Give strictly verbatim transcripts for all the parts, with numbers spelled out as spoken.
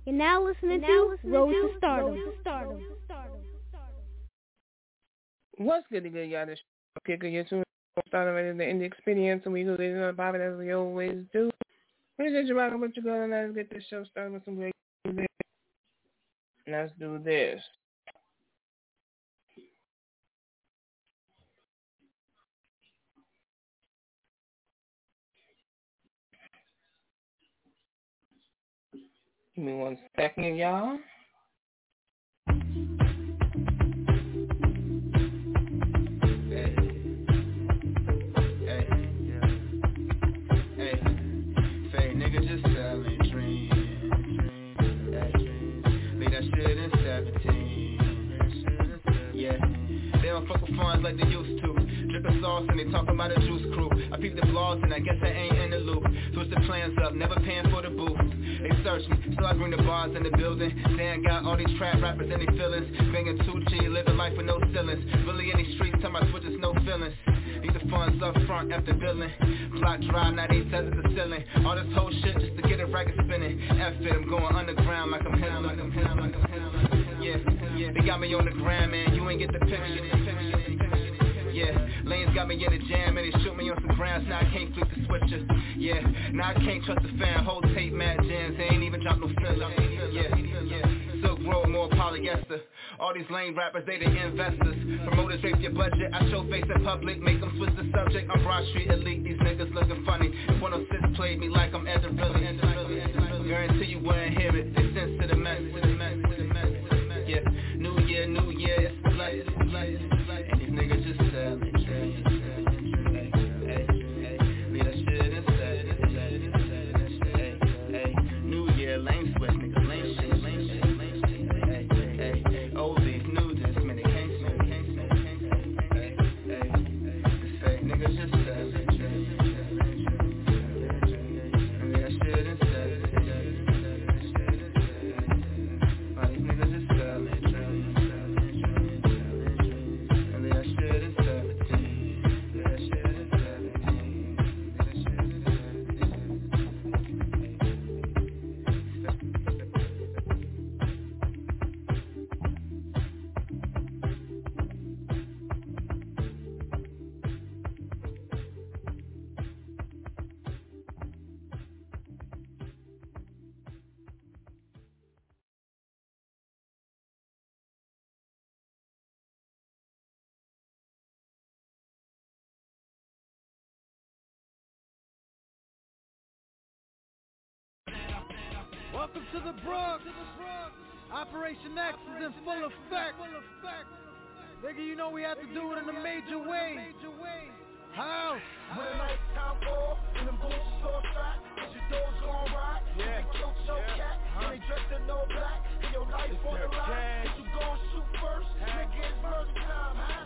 You're now listening to Road to Stardom. What's good to good, y'all? This kicker, your two starting right in the indie experience, and we go to the Bobby as we always do. Appreciate you rocking with your girl, and let's get this show started with some great music. Let's do this. Give me one second, y'all. Like they used to. Drip a sauce and they talk about a juice crew. I peep the blogs and I guess I ain't in the loop. Switch the plans up, never paying for the booth. They search me, so I bring the bars in the building. Saying got all these trap rappers and they feelings. Banging two G, living life with no ceilings. Really in these streets, tell my switches no feelings. Need the funds up front after billing. Block dry, now they tell it the ceiling. All this whole shit just to get a record spinning. F it, I'm going underground like I'm Hitler. Like I'm Hitler, like I'm Hitler. Yeah, yeah, they got me on the gram, man. You ain't get the picture. Yeah, lanes got me in the jam and they shoot me on some grounds. Now I can't flip the switcher. Yeah, now I can't trust the fan. Whole tape, mad jams, they ain't even drop no filler. Yeah, yeah, Silk Road, more polyester. All these lame rappers, they the investors. Promoters rape your budget, I show face in public. Make them switch the subject, I'm Broad Street elite. These niggas looking funny. If one oh six played me like I'm Ed Really. Guarantee you wouldn't hear it. They sense to the message. Yeah, new year, new year, it's light, it's light. And these niggas just selling dreams. Hey, hey, hey, leave that shit inside. Hey, hey, new year, lane switch, niggas, lane shit, lane shit, lane shit. Hey, hey, hey, oldies, new this, man, they can't smoke, can't smoke, can't smoke. Hey, hey, hey, say, niggas just selling dreams. And leave that shit inside. All these niggas just selling dreams. Welcome to the Bronx. Operation X is in full effect. Nigga, you know we have to do it in a major way. How? When the night time fall, and them boots is all fat, cause your dogs gon' ride. Yeah. They killed your yeah. cat, huh? And they dressed in all black. And your life on the line, but you gon' shoot first. Huh? Nigga, it's murder time, huh?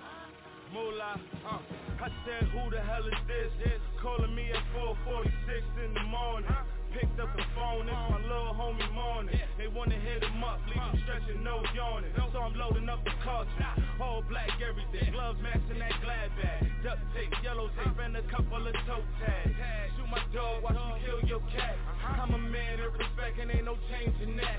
Moolah, uh, I said who the hell is this? Calling me at four forty-six in the morning. Picked up the phone, it's my little homie morning. They wanna hit him up, leave him stretching, no yawning. So I'm loading up the cartridge, all black everything. Gloves matching that glad bag. Duct tape, yellow tape, and a couple of toe tags. Shoot my dog, watch me kill your cat. I'm a man of respect and ain't no changing that.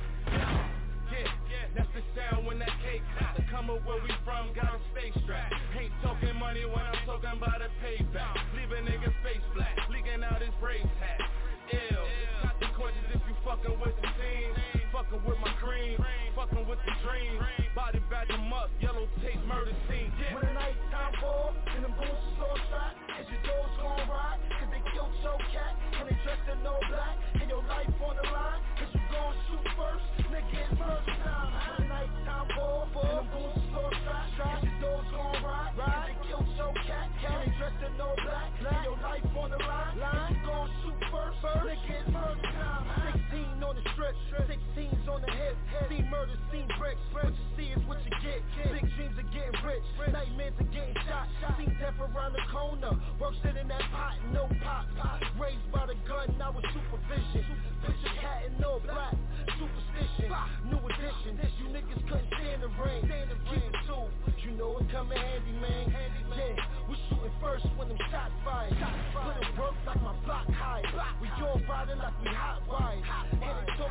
Yeah, that's the sound when that cake hot. Come up where we from, gotta stay strapped. Ain't talking money when I'm talking about a payback. Leave a nigga face flat, leaking out his braids hat. Ill, consequences if you fucking with the team. Fucking with my cream, fucking with the dream. Body bag them up, yellow tape, murder scene. Yeah. When the night time fall, and them boots is all shot, cause your dogs gon' ride, cause they killed your cat, and they dressed in all black, and your life on the line, cause you gon' shoot first, nigga, it's murder time. When the night time fall, and them boots is all shot, cause your dogs gon' ride, cause they killed your cat, and they dressed in all black, and your life on the line, cause you gon' shoot first, nigga, it's murder time. Sixteen on the strip, sixteens on the hip, see murder, seen bricks, what you see is what you get. Big dreams of getting rich, nightmares of getting shot. Seen death around the corner, work sit in that pot, no pop. Raised by the gun, I was supervision. Picture cat in all black, superstition. New edition, you niggas couldn't stand the rain. Keep it too, you know it coming handy, man. Yeah, we shooting first when them shots fired. Put it work like my block high. We all riding like we hot wired. And they talking in the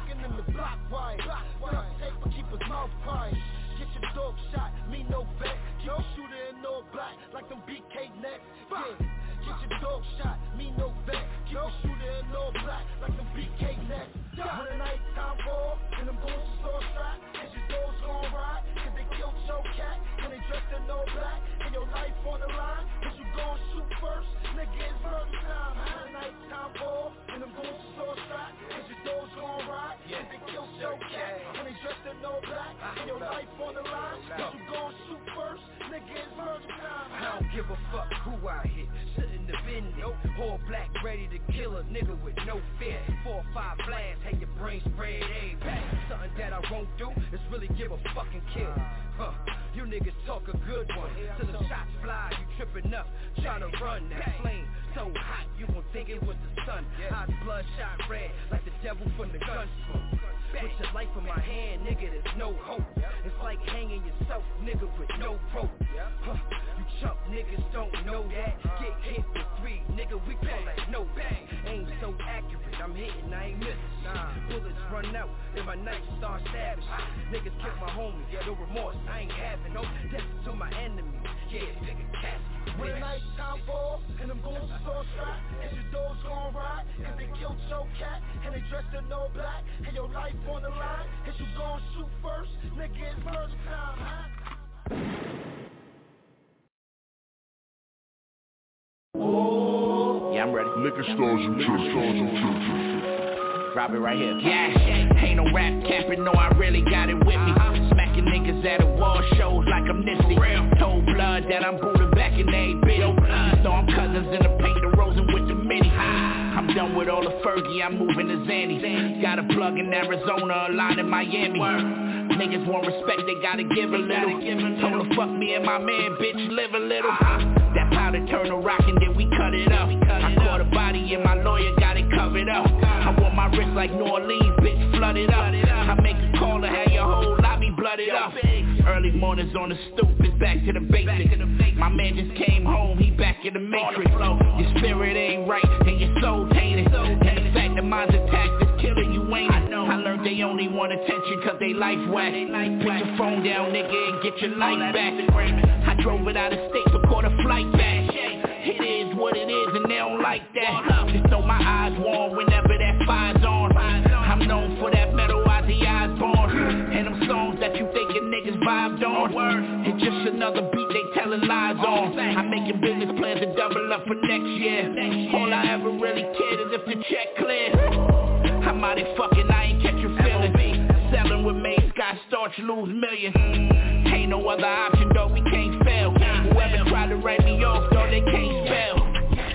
the block wire. Duck tape but keep his mouth quiet. Get your dog shot, me no vet. Keep a shooter in all black like them B K nets. Yeah. Get your dog shot, me no vet. Keep a shooter in all black like them B K nets. When the night time fall, and them goons is all strapped, and your dogs gon' ride, cause they killed your cat, and they dressed in all black, and your life on the line, cause you gon' shoot first, nigga it's murder time. When the night time fall, and them goons is all strapped, cause your dogs gon' ride, cause they killed your cat, and they dressed in all black, and your life on the line, cause you gon' shoot first, nigga it's murder time. I don't give a fuck who I hit, shouldn't have been there. All black ready to kill a nigga with no fear. Four or five blasts, had your brain sprayed everywhere. Something that I won't do is really give a fucking kill. Huh, you niggas talk a good one, till the shots fly, you tripping up, trying to run. That flame so hot, you gon' think it was the sun. Hot bloodshot red, like the devil from the gun smoke. Put your life in my hand, nigga, there's no hope. It's like hanging yourself, nigga, with no rope. Huh, you chump niggas don't know that. Get hit with three, nigga, we call that no bang. Aim so accurate, I'm hitting, I ain't missing. Bullets run out, then my night start savage. Niggas kill my homie, no remorse, I ain't having no death to my enemy. Yeah, nigga, cast. When the night time fall, and them goons is all strapped, and your dogs gon' ride, cause they killed your cat, and they dressed in all black, and your life on the line, cause you gon' shoot first, nigga it's murder time, huh? Oh. Yeah, I'm ready. Liquor stores and church stores and church. Drop it right here. Yeah, ain't no rap capping, no, I really got it with me. Smacking niggas at award shows like I'm Nipsey. Told blood that I'm Buddha back in a bit. So I'm cousins in the paint, the Rosen with the mini. I'm done with all the Fergie, I'm moving to Zanny. Got a plug in Arizona, a line in Miami. Niggas want respect, they gotta give a little. Told her fuck me and my man, bitch, live a little. That powder turn to rock and then we cut it up. I caught a body and my lawyer got it covered up. I want my wrist like New Orleans, bitch, flooded up. I make a call and have your whole lobby blooded up. Early mornings on the stoop, it's back to the basics. My man just came home, he back in the matrix. Your spirit ain't right and your soul tainted. And the fact that mine's attacked is killing you, ain't it? I learned they only want attention cause they life whack. Put your phone down, nigga, and get your life back. I drove it out of state to caught a flight back. It is what it is and they don't like that. Just know my eyes warm whenever that fire's on. I'm known for that metal Ozzy Osbourne. And them songs that you thinkin' niggas vibed on. It's just another beat they tellin' lies on. I'm making business plans to double up for next year. All I ever really cared is if the check clear. I'm out here fucking, I ain't catch your feelings. Selling with May Sky Starch, lose millions. Ain't no other option, though, we can't fail. Whoever tried to write me off, though, they can't spell.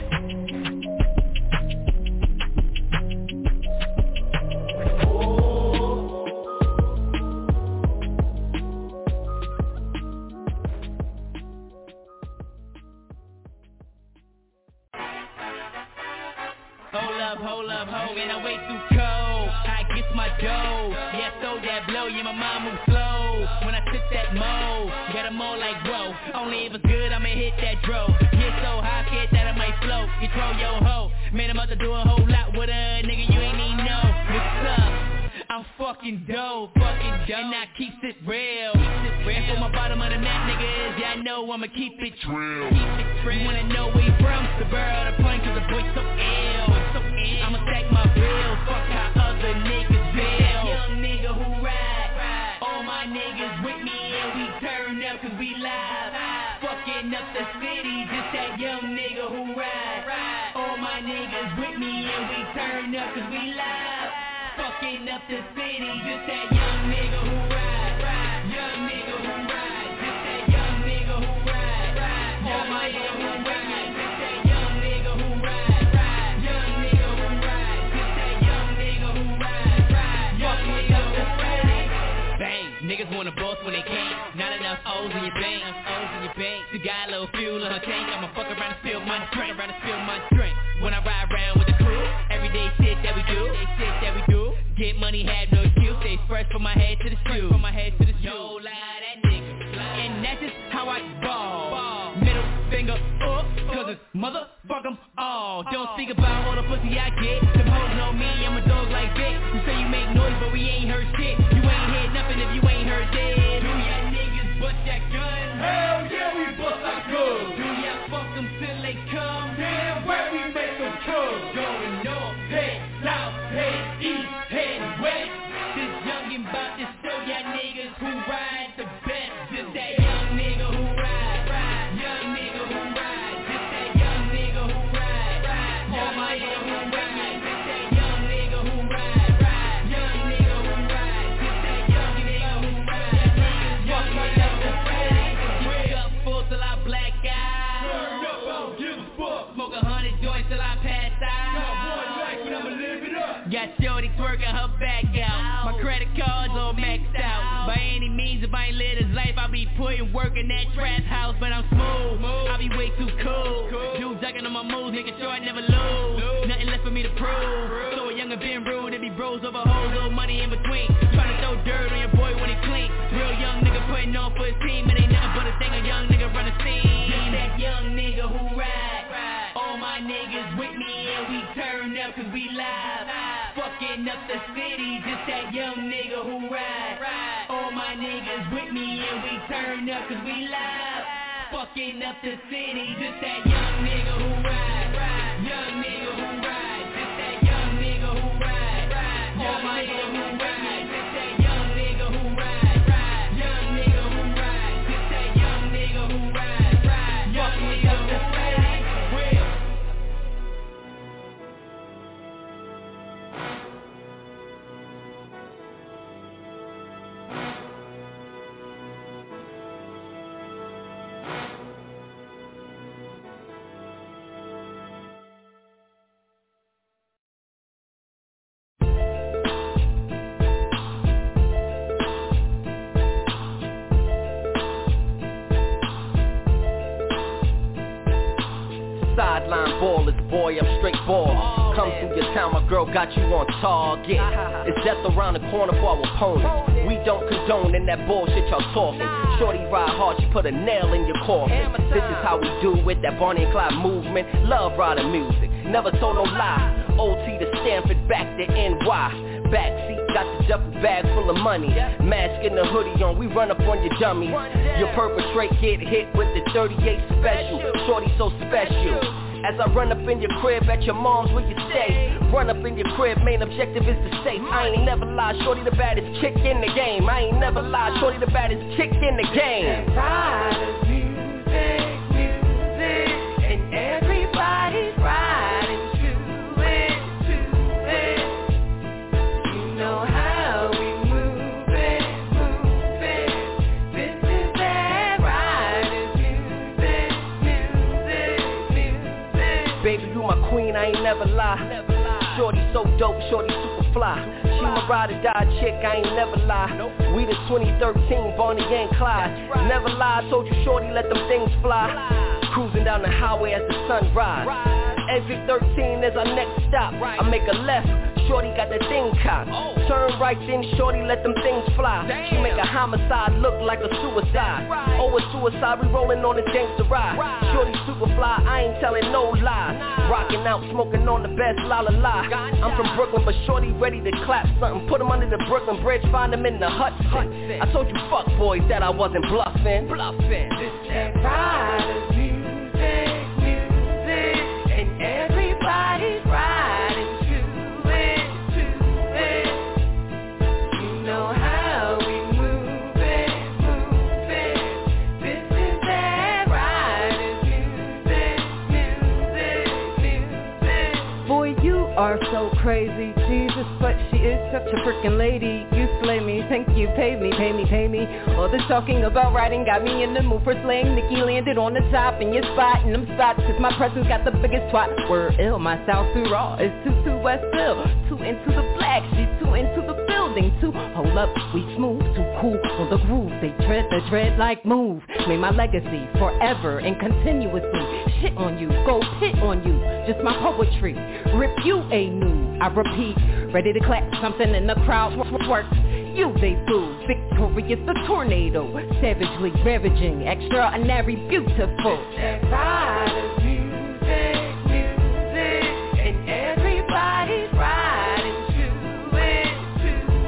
Hold up, hold up, ho, man, I way too cold. I get my dough, yeah, I throw that blow, yeah, my mind moves slow. When I sit that mo, got a mo like whoa. Only if it's good, I'ma hit that dro. Get so high, scared that I might float. You throw your hoe, man, I'm about to do a whole lot with a nigga, you ain't even know. What's up? I'm fucking dope, fucking dope, and I keep it real. Keep it real. For my bottom of the map, niggas, yeah, I know I'ma keep it real. Keep it real. Wanna know where you from? The bird, the point, cause the boy's so ill. So ill. I'ma stack my bills, fuck how other niggas feel. Young nigga who ride, ride. All my niggas with me and we turn up cause we live. Fucking up the city, just that young nigga who ride, ride. All my niggas with me and we turn up cause we live. Fucking up the city, just that young nigga who ride, ride. Young nigga who ride, just that young nigga who ride, ride. All my nigga who ride, just that young nigga who ride, ride. Young nigga who ride, just that young nigga who ride, ride. Young nigga who ride. Bang, niggas wanna boss when they can't. Not enough O's in your bank, O's in your bank. You got a little fuel in her tank. I'ma fuck around and spill my drink, around and spill my drink. When I ride around with the crew, everyday shit that we do, everyday shit that we do. Get money, had no excuse. Stay fresh from my head to the shoe. From my head to the shoe. Yo, lie that nigga. And that's just how I ball. ball. Middle finger up, cause it's motherfuck 'em all. Don't think about all the pussy I get. Them hoes know me, I'm a dog like Vic. You say you make noise. noise, but we ain't heard shit. You ain't heard nothing if you ain't heard this. Do ya niggas bust that gun? Hell yeah, we bust our guns. Do ya fuck them till they come? Damn right we make them come. Going north, head, south, head, east, head, west. This youngin' bout to show ya niggas who ride the best. Just that young nigga who ride, ride. Young nigga who ride. Just that young nigga who ride, ride. All my nigga who ride. Just that young nigga who ride, ride. Young nigga who ride. Just that young nigga who ride. Young nigga who ride. Wake up full till I black out. Turn up, I don't give a fuck. Smoke a hundred joints till I pass out. Got one life, but I'ma live it up. Got shorty twerking her back out. My credit cards all maxed out. By any means, if I ain't live this life, I'll be putting work in that trap house. But I'm smooth, I'll be way too cool. Dude ducking on my moves, making sure I never lose. Nothing left for me to prove. So a younger been rude, it be bros over hoes, little money in between. Trying to throw dirt on your boy when he clean. Real young nigga putting on for his team. It ain't nothing but a thing, a young nigga run a scene. That young nigga who ride. All my niggas with me and we turn up cause we live. Fucking up the city, just that young nigga who ride. All my niggas with me and we turn up cause we live. Fucking up the city, just that young nigga who ride. Young nigga who ride, just that young nigga who ride. All my niggas who ride, just that young nigga who ride. Young nigga who ride, just that young nigga who ride. Young nigga who ride. Sideline ballers, boy, I'm straight ball. Come through your town, my girl got you on target. It's death around the corner for our opponents. We don't condone in that bullshit y'all talking. Shorty ride hard, she put a nail in your coffin. This is how we do it, that Bonnie and Clyde movement. Love rider music, never told no lie. O T to Stanford, back to N Y. Backseat, got the duffel bag full of money. Mask and the hoodie on, we run up on your dummies. Your perpetrate, get hit with the thirty-eight special. Shorty so special. As I run up in your crib at your mom's where you stay. Run up in your crib, main objective is to safe. I ain't never lied, shorty the baddest chick in the game. I ain't never lied, shorty the baddest chick in the game. Riders, music, music, and everybody's riding to it, to it. You know how we move it, move it. This is that riders, music, music, music. Baby, you my queen, I ain't never lie. Shorty so dope, shorty super fly. She my ride or die chick, I ain't never lie. We the twenty thirteen Bonnie and Clyde. Never lie, told you shorty let them things fly. Cruising down the highway as the sun rise. Exit thirteen is our next stop. I make a left, shorty got that thing cocked. Turn right then, shorty let them things fly. She make a homicide look like a suicide. Oh, a suicide, we rolling on this gangster ride. Shorty super fly, I ain't telling no lies. Rocking out, smoking on the best la la la. I'm from Brooklyn, but shorty ready to clap something. Put him under the Brooklyn Bridge, find him in the Hudson. I told you fuck boys that I wasn't bluffing. Bluffing. This that riders, music, music, and everybody's riding to it, to it. You know how we move it, move it. This is that riders, music, music, music. Boy, you are so crazy, Jesus, but she is such a freaking lady. You slay me, thank you, pay me, pay me, pay me. All this talking about riding got me in the mood for slaying. Nikki landed on the top in your spot, and them spots, cause my presence got the biggest twat. We're ill, my South too raw, is too, too West Bill. Too into the black, she's too into the building, too. Hold up, we smooth, too cool on the groove. They tread the dread like move. Made my legacy forever and continuously. Shit on you, go pit on you, just my poetry. Rip you a new, I repeat, ready to clap something in the crowd works. You they boo, victorious the tornado, savagely ravaging, extraordinary beautiful. Riders, music, music, and everybody's riding to it, to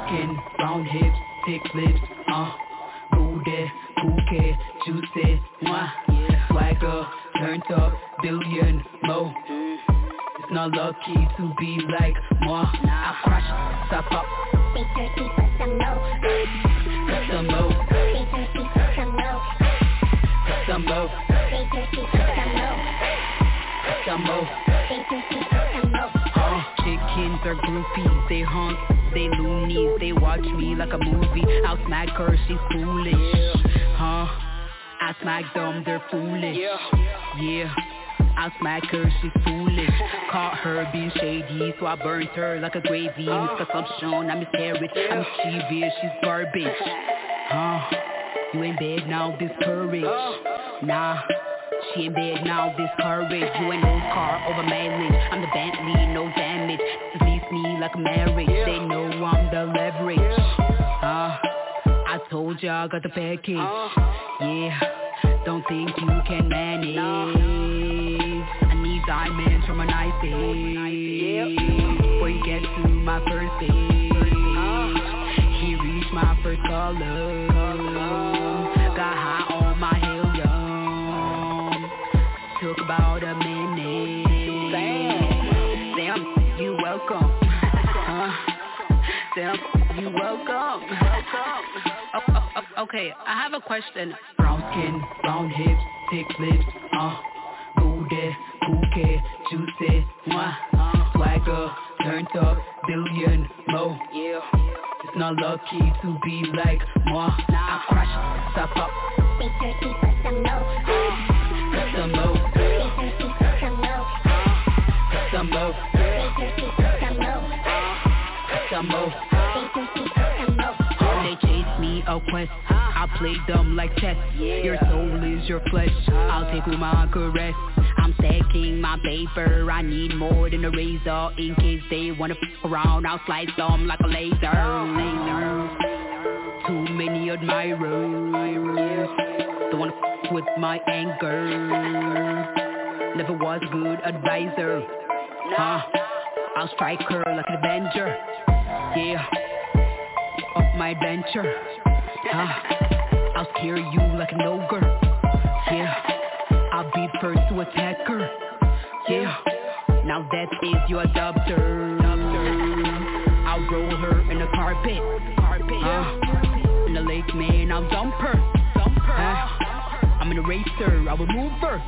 skin, round hips, thick lips, uh booty, bouquet, juicy, mwah, swagger, turned up, billion, mo. It's not lucky to be like moi. I crush, stop up. Stay thirsty for some more. For some more. Stay thirsty for some more. For some more. Stay thirsty for some more. For some more. Stay thirsty for some more. Uh, chickens are groupies, they honk, they loonies, they watch me like a movie. I'll smack her, she's foolish. Huh? I smack them, they're foolish. Yeah. I smack her, she's foolish. Caught her being shady, so I burnt her like a gravy. Misconsumption, I miscarriage, I'm mischievous, she's garbage. Huh? You in bed now, discouraged. Nah, she in bed now, discouraged. You ain't no car over mileage. I'm the Bentley, no damage. This leaves me like a marriage. They know I'm the leverage. Huh? I told ya I got the package. Yeah, don't think you can manage. Diamonds from a nice day. Before you get to my first stage, he reached my first color. Got high on my helium. Took about a minute. Damn, you welcome. Huh? Damn, you welcome. Oh, oh, oh, okay, I have a question. Brown skin, round hips, thick lips, uh, booty, bouquet, juicy, mwah, swagger, turned up, billion, mo. Yeah. It's not lucky to be like moi. I crush, stop up. Stay thirsty for some more. For some more. Stay thirsty for some more. For some more. Stay thirsty for some more. For some more. Stay thirsty for some more. They chase me a quest. I play them like chess. Your soul is your flesh. I'll take with my caress. I'm stacking my paper. I need more than a razor. In case they wanna f*** around, I'll slice them like a laser. Laser. Too many admirers. Don't wanna f*** with my anger. Never was a good advisor. Huh? I'll strike her like an avenger. Yeah. Up my adventure. Huh? I'll scare you like an ogre. Yeah. I'll be first to attack her. Yeah. Now that is your adopter. I'll roll her in the carpet. Uh, in the lake, man, I'll dump her. Uh, I'm an eraser, I'll remove her.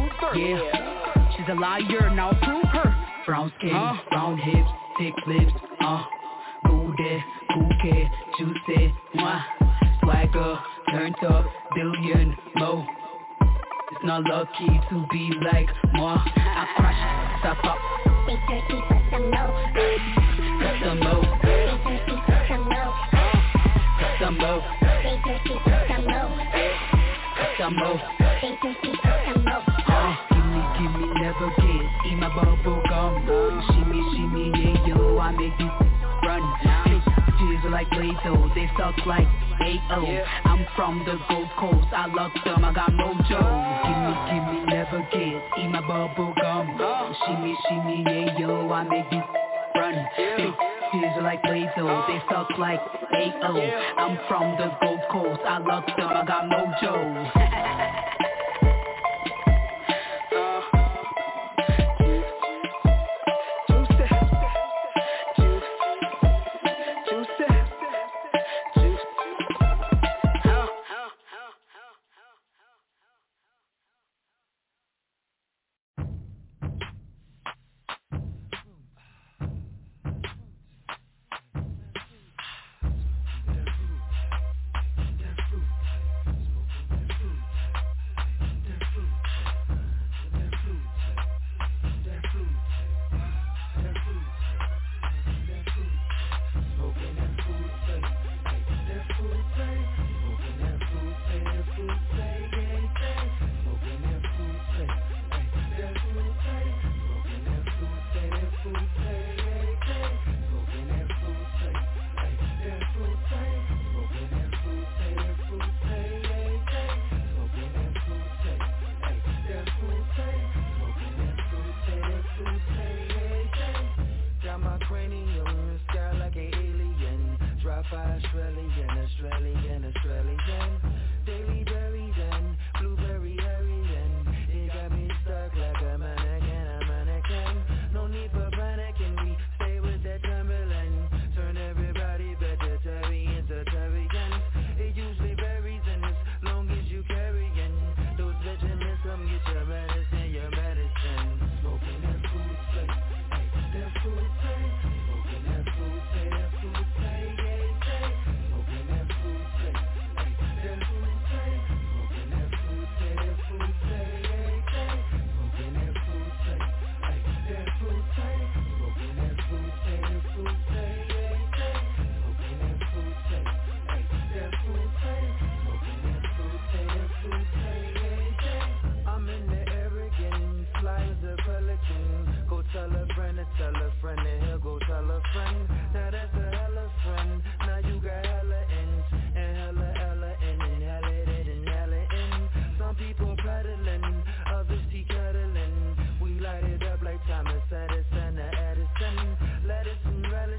Yeah. She's a liar, now I'll prove her. Brown skin, uh. brown hips, thick lips. Uh, booty, bouquet, juicy, mwah. Swagger, turned up, billion, mo. It's not lucky to be like moi. I crush, stop up. Stay thirsty for some more. For some more. Stay thirsty for some more. For some more. Stay thirsty for some more. For some more. Stay thirsty for some more. Uh, gimme, gimme, never get. Eat my bubble gum. Shimmy, shimmy, yeah, yo, I make you run. Bitches are like Play-Doh, they suck like A O. I'm from the Gold Coast, I love them, I got mojo. Gimme, gimme, never get. Eat my bubble gum. Shimmy, shimmy, yeah, yo, I make you run. Bitches are like Play-Doh, they suck like A O. I'm from the Gold Coast, I love them, I got mojo.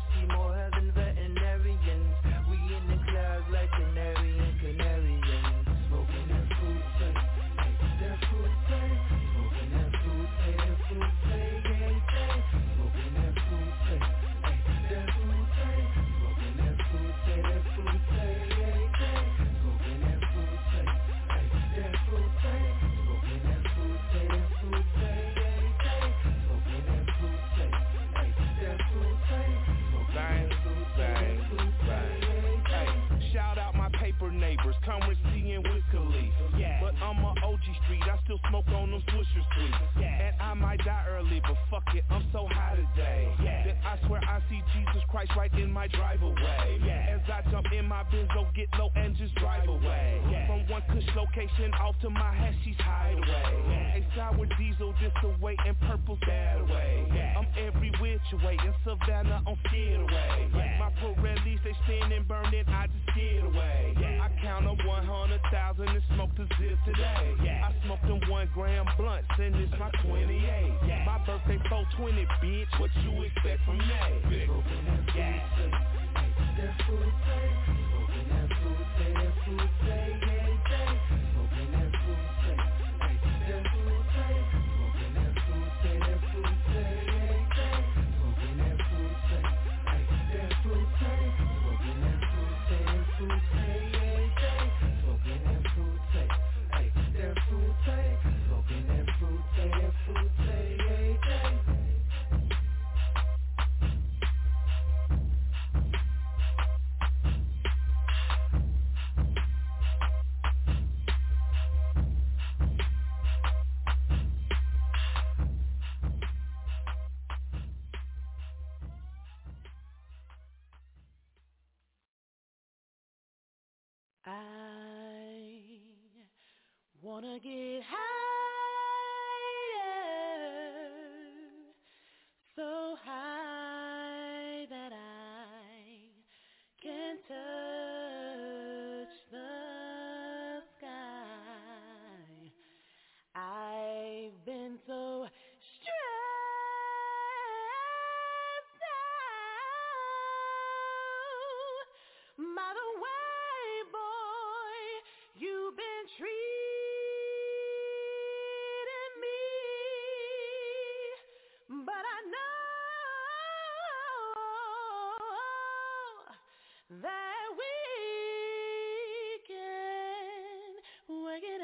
see more heaven veterinarians. We in the clouds like canary and canarians. Smoking that fruit tape, that fruit tape. Smoking that fruit tape, that fruit tape, yeah, yeah. Smoking that fruit tape, that fruit tape. Smoking that fruit tape, that fruit tape, yeah, yeah. Smoking that fruit tape, that fruit tape. Smoking that fruit tape, that fruit tape, yeah, yeah. Smoking that fruit tape, that fruit tape. Bang, bang, bang. Hey, shout out my paper neighbors, Currency and Wiz Khalifa. Yeah. But I'm on O G Street, I still smoke on them Swisher Sweets. Yeah. And I might die early, but fuck it, I'm so high today. Yeah. That I swear I see Jesus Christ right in my driveway. Yeah. As I jump in my Benzo, get low and just drive away. Yeah. From one Kush location off to my Hashi's hideaway. Yeah. A sour diesel this away and purple that away. Yeah. I'm every which way in Savannah, I'm scared away. Yeah. My Pirellis, they spinning, burning, I just scared away. Yeah. I count up one hundred thousand and smoked a zip today. Yeah. I smoked them one gram blunts and it's my twenty-eight. Yeah. My birthday four twenty, bitch, what you expect from me? Yeah. That fruit tape, smoking that fruit tape, that fruit tape, yeah, yeah. Smoking that fruit tape, that fruit tape. Smoking that fruit tape, that fruit tape, yeah, yeah. Smoking that fruit tape, that fruit tape. Smoking that fruit tape, that fruit tape, yeah, yeah. Smoking that fruit tape, that fruit tape. Smoking that fruit tape, that fruit tape, yeah, yeah. I wanna get higher, so high that I can touch the sky. I've been so stressed out by the way, boy, you've been treating me, but I know that we can work it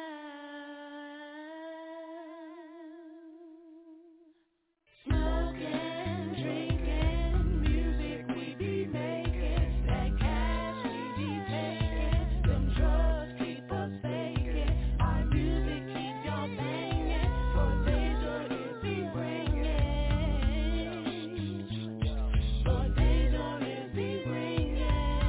out. Smoking, drinking, music we be making, that cash we be taking, them drugs keep us faking, our music keep y'all banging, for danger is be bringing, for danger is be bringing.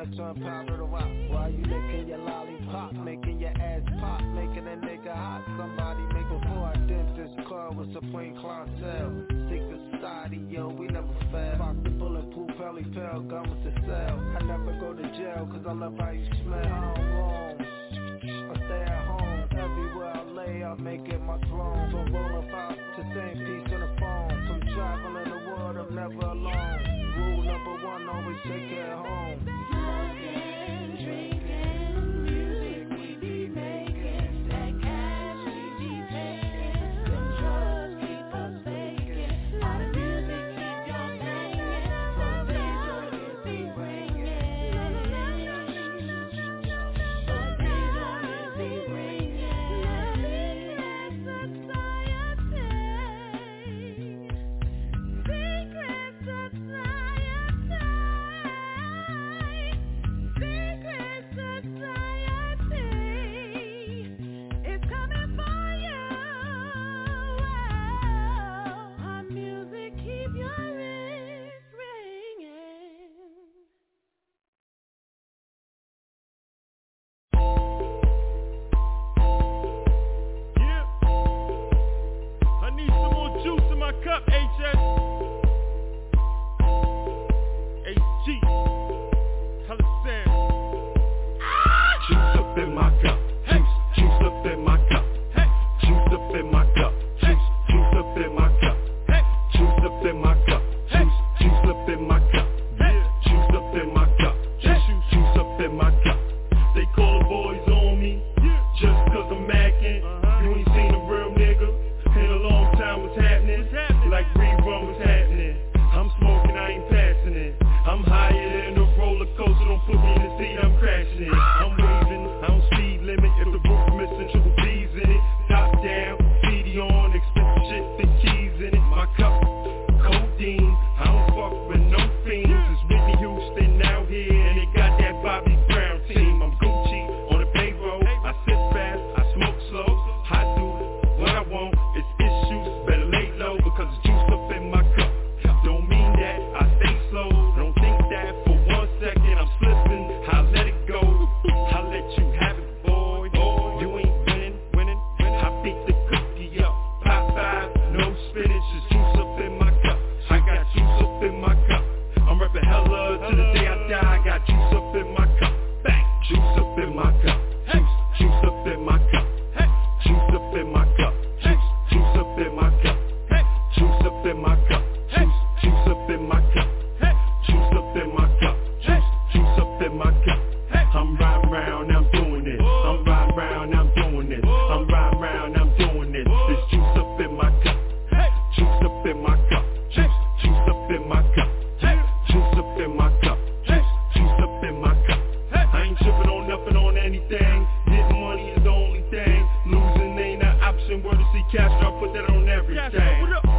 wanna turn powder to rock. While you licking your lollipop, making your ass pop, making a nigga hot. Somebody make before I did this club with supreme clientele. Secret society, yo, we never fail. Pop the bulletproof belly pill, gun with the cell. I never go to jail, cause I love how you smell. I don't roam, I stay at home. Everywhere I lay, I make it my throne. From rolling five to same piece on the phone. From traveling the world, I'm never alone. Rule number one, always take it home. Smoking, drinking, music we be making. That cash we be taking. Them drugs keep us faking. Lot of music keep y'all banging. For days always be ringing. For days always be ringing. Secret society. Secret society is coming for you. Our music keep your ears ringing. Yeah. I need some more juice in my cup, H S. H G. Hella Sam. Juice up in my cup. Juice, juice up in my cup. Juice up in my cup. Juice, juice up in my cup. Juice up in my cup. Juice, juice up in my cup. Juice up in my cup. Juice, juice up in my cup. They call the boys on me just cause I'm macking. You ain't seen a real nigga in a long time. What's happening? Like rerun was happening. I'm smoking, I ain't passing it. I'm higher than a roller coaster. Don't put me in the seat, I'm crashing it. I'm waving, I don't speed limit. If the roof missing, triple B's in it. Top down, C D on, expensive shit, big keys in it. My cup, codeine. I don't fuck with no fiends. It's Whitney Houston out here, and they got that Bobby Brown team. I'm Gucci on the payroll. I sit fast, I smoke slow. I do what I want. It's issues, better lay low because it's juice up in my cup. Don't mean that I stay slow. Don't think that for one second I'm slipping. I let it go. I let you have it, boy. You ain't winning, winning. I beat the cookie up. Pop five, no spinach. It's juice up in my cup. I got juice up in my cup. I'm reppin' hella to the day I die. I got juice up in my cup. Bang, juice up in my cup. Juice, juice up in my cup. Juice up in my cup. Juice, juice up in my cup. Juice up in my cup. Juice, juice up in my cup. Juice up in my cup. Juice, juice up in my cup. I'm riding round, I'm doing it. I'm riding round, I'm doing it. I'm riding round, I'm doing it. It's juice up in my cup. Juice up in my cup. Juice, juice up in my cup. Juice up in my cup. Juice, juice up in my cup. I ain't tripping on nothing on anything. Getting money is the only thing. Losing ain't an option. Word to see cash, I put that on everything.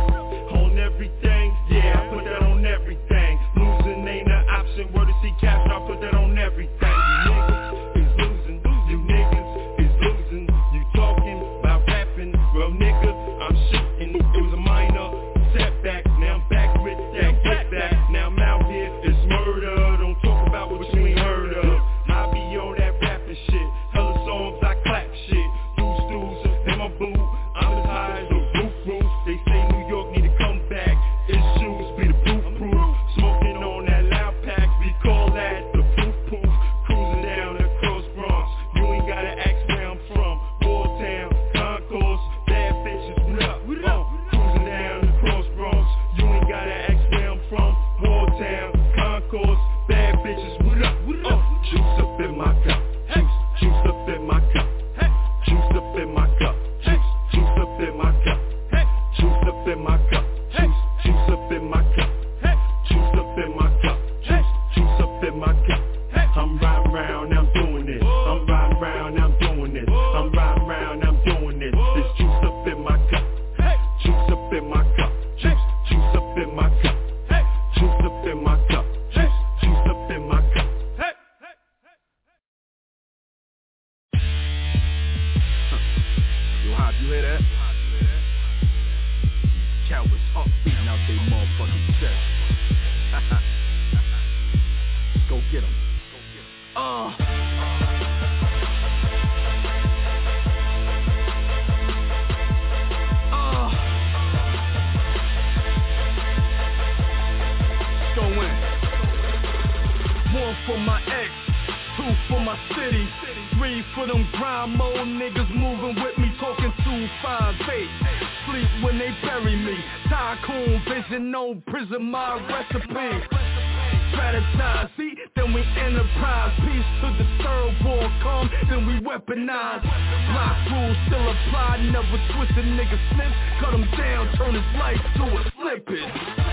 On everything, yeah, I put that on everything. Losing ain't an option. Word to see cash, I put that on everything. You niggas is losing. You niggas is losing. You talking about rapping. Well, nigga, I'm shooting. It was a minor setback. Now I'm back with that get back. Now I'm out here, it's murder. Don't talk about what you ain't heard of. I be on that rapping shit. Hella songs, I clap shit. Deuce deuce, in my boot. I'm as high as a roof roof. They say New York need to come back. Issues be the proof proof. Smoking on that loud pack. We call that the proof proof. Cruising down across Bronx. You ain't gotta ask where I'm from. Wartown, Concourse, bad bitches, what up? Uh, cruising down across Bronx. You ain't gotta ask where I'm from. Wartown, Concourse, One for my ex, two for my city, three for them grind mode niggas moving with me, talking two five eight. Sleep when they bury me, tycoon vision, no prison, my recipe. Strategize, see, then we enterprise. Peace to the third war come, then we weaponize. Block rules still apply, never twist a nigga slip. Cut him down, turn his life to a slippage.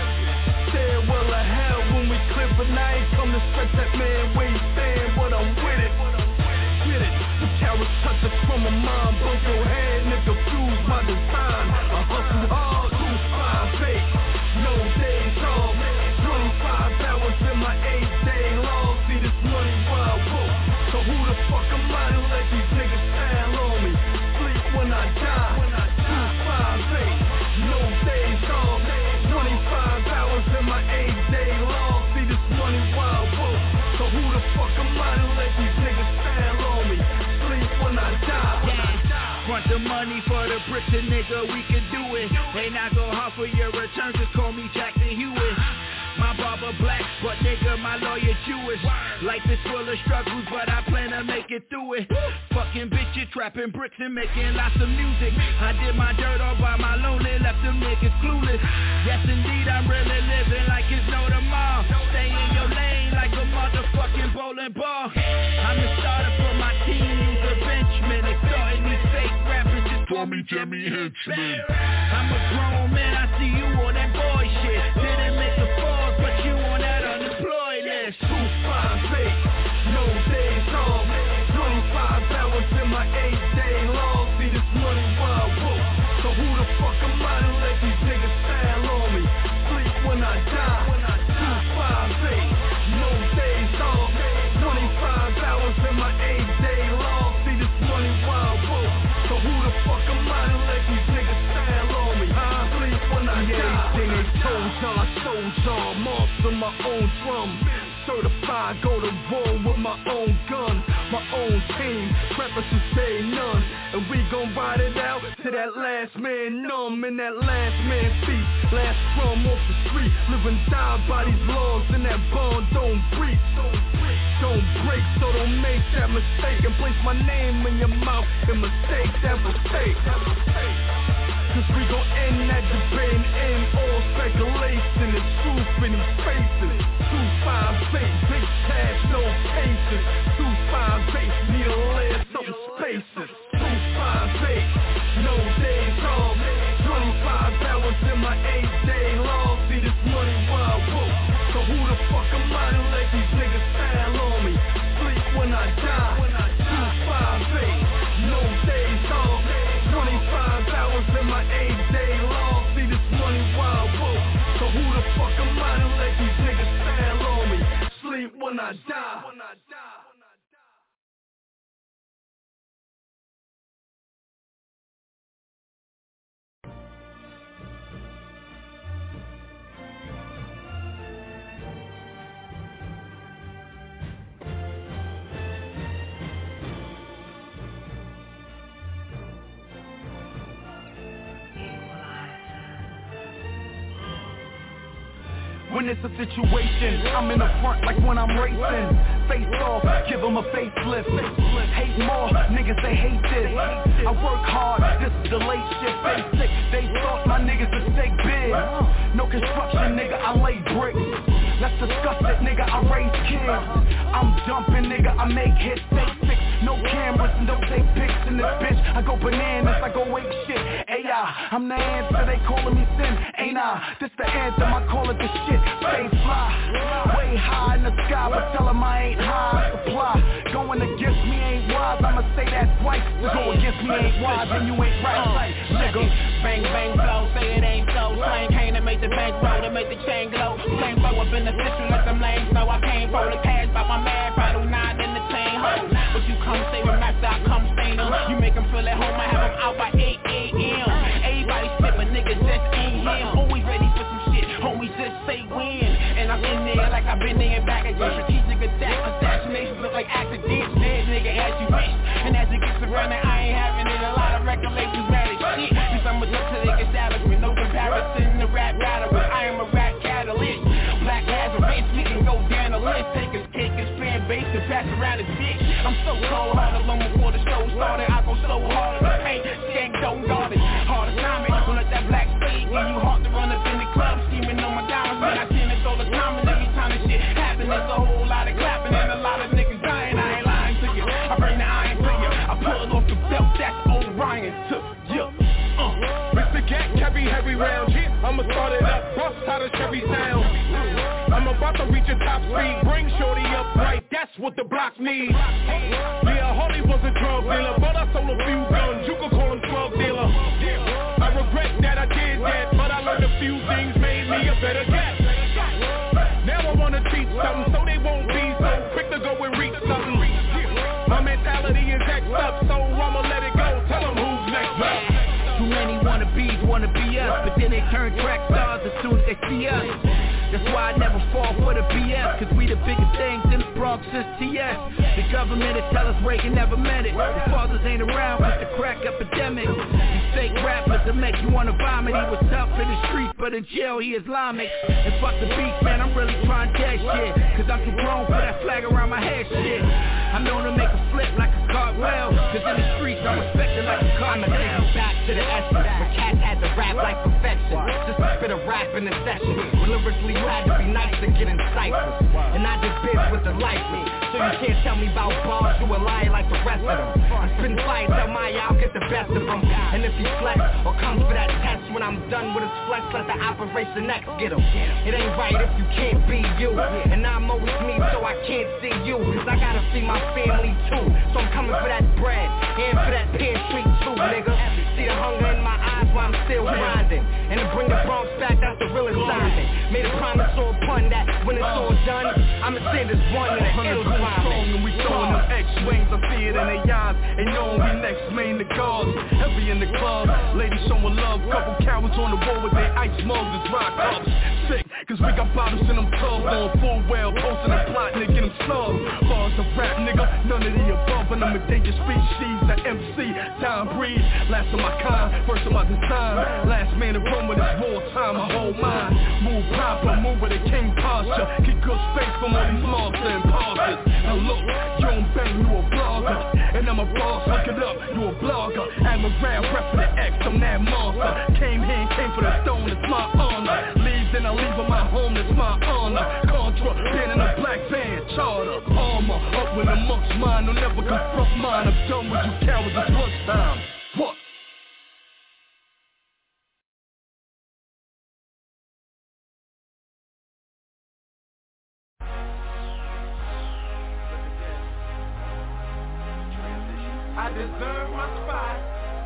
Stairwell of hell when we clip a night. Come to stretch that man where he stand, but I'm with it. Get it, the carrots touch the crumb of mine. Bump your head, nigga, fuse my design. I hustle hard, two five eight, no days off. twenty-five hours in my eight day long. See this money wild book. So who the fuck am I to let these niggas stand on me? Sleep when I die. two five eight, no days off. twenty-five hours in my eight day long. See this money wild book. So who the fuck am I to let these niggas stand on me? Sleep when I die. Want the money for the bricks, and nigga, we can do it. They not go hard for your returns, just call me Jackson Hewitt. My barber black, but nigga, my lawyer Jewish. Life is full of struggles, but I plan to make it through it. Fucking bitches, trapping bricks and making lots of music. I did my dirt all by my lonely, left them niggas clueless. Yes, indeed, I'm really living like it's no tomorrow. Stay in your lane like a motherfucking bowling ball. I'm the starter for my team, use a benchman. They starting these fake rappers, just call me Jimmy Henchman. I'm a grown man, I see you on that boy shit. Didn't make the fall. But you on that unemployed list. two five eight, no days off. twenty-five hours in my eight day long. See this money wild book. So who the fuck am I to let these niggas stand on me? Sleep when I die. two five eight, no days off. twenty-five hours in my eight day long. See this money wild book. So who the fuck am I to let these niggas stand on me? Sleep when I die. Everything they told y'all, I showed y'all. Monster my own drum. Certified, go to war with my own gun. My own team, preppers who say none. And we gon' ride it out to that last man numb in that last man feet. Last drum off the street, living die by these laws. And that bond don't breathe, don't break, so don't make that mistake. And place my name in your mouth and mistake that mistake. Cause we gon' end that debate and end all speculation. It's truth in these faces. two five eight, big cash, no patience. two five eight, need a layer, something spaces. two five eight, no days off. twenty-five hours in my eight day long. See this money wild book. So who the fuck am I to let these niggas stand on me? Sleep when I die. two five eight, no days off. twenty-five hours in my eight day long. See this money wild book. So who the fuck am I to let these niggas stand on me? Sleep when I die. When it's a situation, I'm in the front like when I'm racing. Face off, give them a facelift. Hate more, niggas they hate this. I work hard, this is the late shit. Basic, they thought my niggas would stay big. No construction, nigga, I lay bricks. Let's discuss it, nigga, I raise kids. I'm dumping, nigga, I make hits. Basic, no cameras, no take pics in this bitch. I go bananas, I go ape shit. A I, I'm the answer, they calling me sin, ain't I? This the anthem, I call it the shit. Stay fly, way high in the sky, but tell them I ain't high supply. Going against me ain't wise, I'ma say that twice. Go against me ain't wise, and you ain't right, nigga. Bang, bang, blow, say it ain't so. Slang came to make the bank roll, to make the chain glow. Flame blow up in the system, let them lanes know I can't roll the cash by my man, rattle nine in the chain hole. But you come stay with Max, I come stain them. You make them feel at home, I have them out by eight a.m. Everybody slip, but niggas just ain't him. Always ready for some shit, homies just say win. And I'm in there like I've been there and back again. Strategic attack, assassinations look like accidents. Dead nigga as you wish. And as it gets around it, I ain't having it. A lot of recollections, mad as shit. Cause I'm a duck to the establishment. No comparison to rap battle. I am a rap catalyst. Black Lazarus, we can go down the list. the bass and pass around the dick. I'm so cold, hard alone before the show started. I go so hard in the paint, skank don't guard it. Hard to time it, don't let that black spade give you hard to run up in the club, scheming on my diamonds. Man, I tend to throw the time, and every time this shit happen, there's a whole lot of clapping and a lot of niggas dying. I ain't lying to you, I bring the iron to you. I pull off the belt, that's Orion took you. Uh. Mister Gat carry heavy rounds, yeah. I'ma start it up, bust how the Chevy sound. I'm about to reach a top speed, bring shorty up right, that's what the block needs. Yeah, Harley was a drug dealer, but I sold a few guns, you could call him drug dealer. I regret that I did that, but I learned a few things, made me a better gat. Now I wanna teach something, so they won't be so quick to go and reach something. My mentality is X'd up, so I'ma let it go, tell them who's next up. Too many wannabes wanna be us, but then they turn track stars as soon as they see us. That's why I never fall for the B S, cause we the biggest things in the Bronx since T S. The government will tell us Reagan never meant it. The fathers ain't around with the crack epidemic. These fake rappers that make you wanna vomit. He was tough in the streets, but in jail he Islamic. And fuck the beef, man, I'm really trying that shit, cause I'm too grown for that flag around my head shit. I'm known to make a flip like a cartwheel, cause in the streets I'm respected like a cartwheel. I'ma take you back to the essence, where cats had to rap like perfection. Just to spit a rap in the session, when lyrically you had to be nice to get in ciphers. And I just biz with the license, so you can't tell me about bars, you a liar like the rest of them. I'm spitting fire, tell Maya I'll get the best of them. And if he flex or comes for that test, when I'm done with his flex, let the Operation X get him. It ain't right if you can't be you, and I'm always me, so I can't see you, cause I gotta see my family too. So I'm coming for that bread, and for that pear street too, nigga. See the hunger in my eyes while I'm still grinding, and to bring the Bronx back, that's the real assignment. Made a promise or a pun that when it's all done, I'ma send this one in the ill climate. And we throwing them X-wings, I see it in their eyes. And knowing we next main the cars, heavy in the club, ladies showing love. Couple cowards on the wall with their ice mugs and rock ups. Sick, cause we got bottles in them tubs on full well, posting and plotting to get them slugs. Bars of rap, nigga, none of the above, and I'm a dangerous species. The M C, time breed, last of my kind, first of my design. Last man in Rome with this wartime, my whole mind. Move proper, move with a king posture. Get good space from all these monsters and imposters. Now look, you don't bang, you a blogger, and I'm a boss, look it up, you a blogger. I'm around, rep for the X, I'm that monster. Came here and came for the stone, it's my honor. Leave, then I leave on my home, it's my honor. Contra, been in a black band, charter. Armor, up when amongst mine, don't never confront mine. I'm done with you cowards, it's lunchtime. What? I deserve my spot.